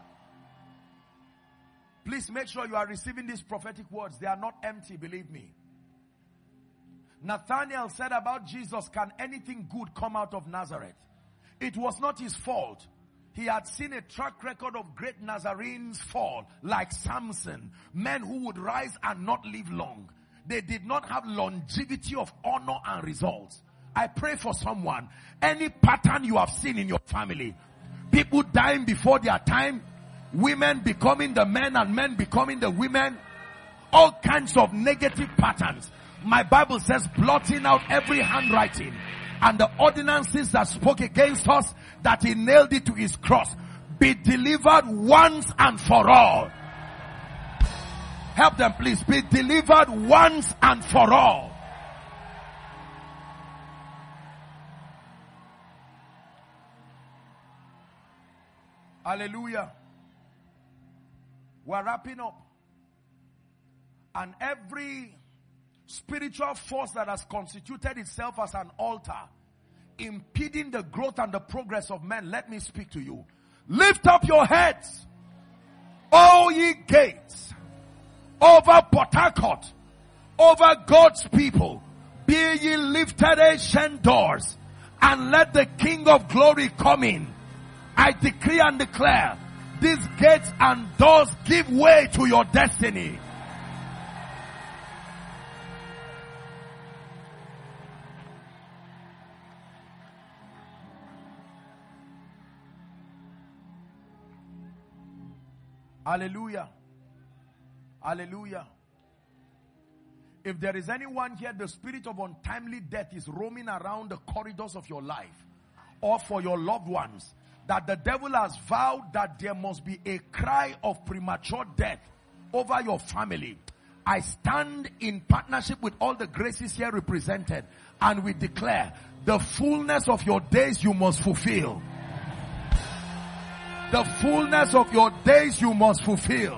Please make sure you are receiving these prophetic words. They are not empty, believe me. Nathanael said about Jesus, can anything good come out of Nazareth? It was not his fault. He had seen a track record of great Nazarenes fall, like Samson. Men who would rise and not live long. They did not have longevity of honor and results. I pray for someone. Any pattern you have seen in your family, people dying before their time, women becoming the men and men becoming the women, all kinds of negative patterns. My Bible says, blotting out every handwriting and the ordinances that spoke against us, that he nailed it to his cross, be delivered once and for all. Help them, please. Be delivered once and for all. Hallelujah. We're wrapping up. And every spiritual force that has constituted itself as an altar, impeding the growth and the progress of men, let me speak to you. Lift up your heads, all ye gates, over Port Harcourt, over God's people. Be ye lifted, ancient doors, and let the King of glory come in. I decree and declare, these gates and doors give way to your destiny. Hallelujah. Hallelujah. If there is anyone here, the spirit of untimely death is roaming around the corridors of your life, or for your loved ones, that the devil has vowed that there must be a cry of premature death over your family, I stand in partnership with all the graces here represented, and we declare, the fullness of your days you must fulfill. The fullness of your days you must fulfill.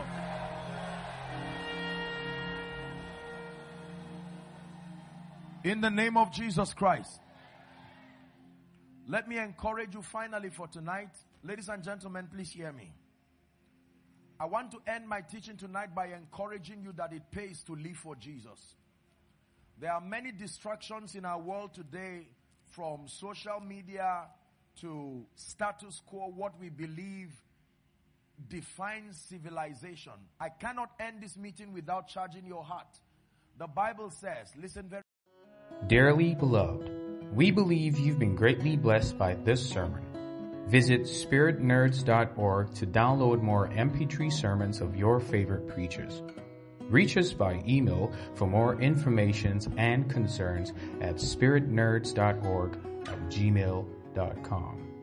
In the name of Jesus Christ. Let me encourage you finally for tonight. Ladies and gentlemen, please hear me. I want to end my teaching tonight by encouraging you that it pays to live for Jesus. There are many distractions in our world today, from social media to status quo, what we believe defines civilization. I cannot end this meeting without charging your heart. The Bible says, listen very Dearly beloved, we believe you've been greatly blessed by this sermon. Visit spirit nerds dot org to download more M P three sermons of your favorite preachers. Reach us by email for more information and concerns at spirit nerds dot org at gmail dot com.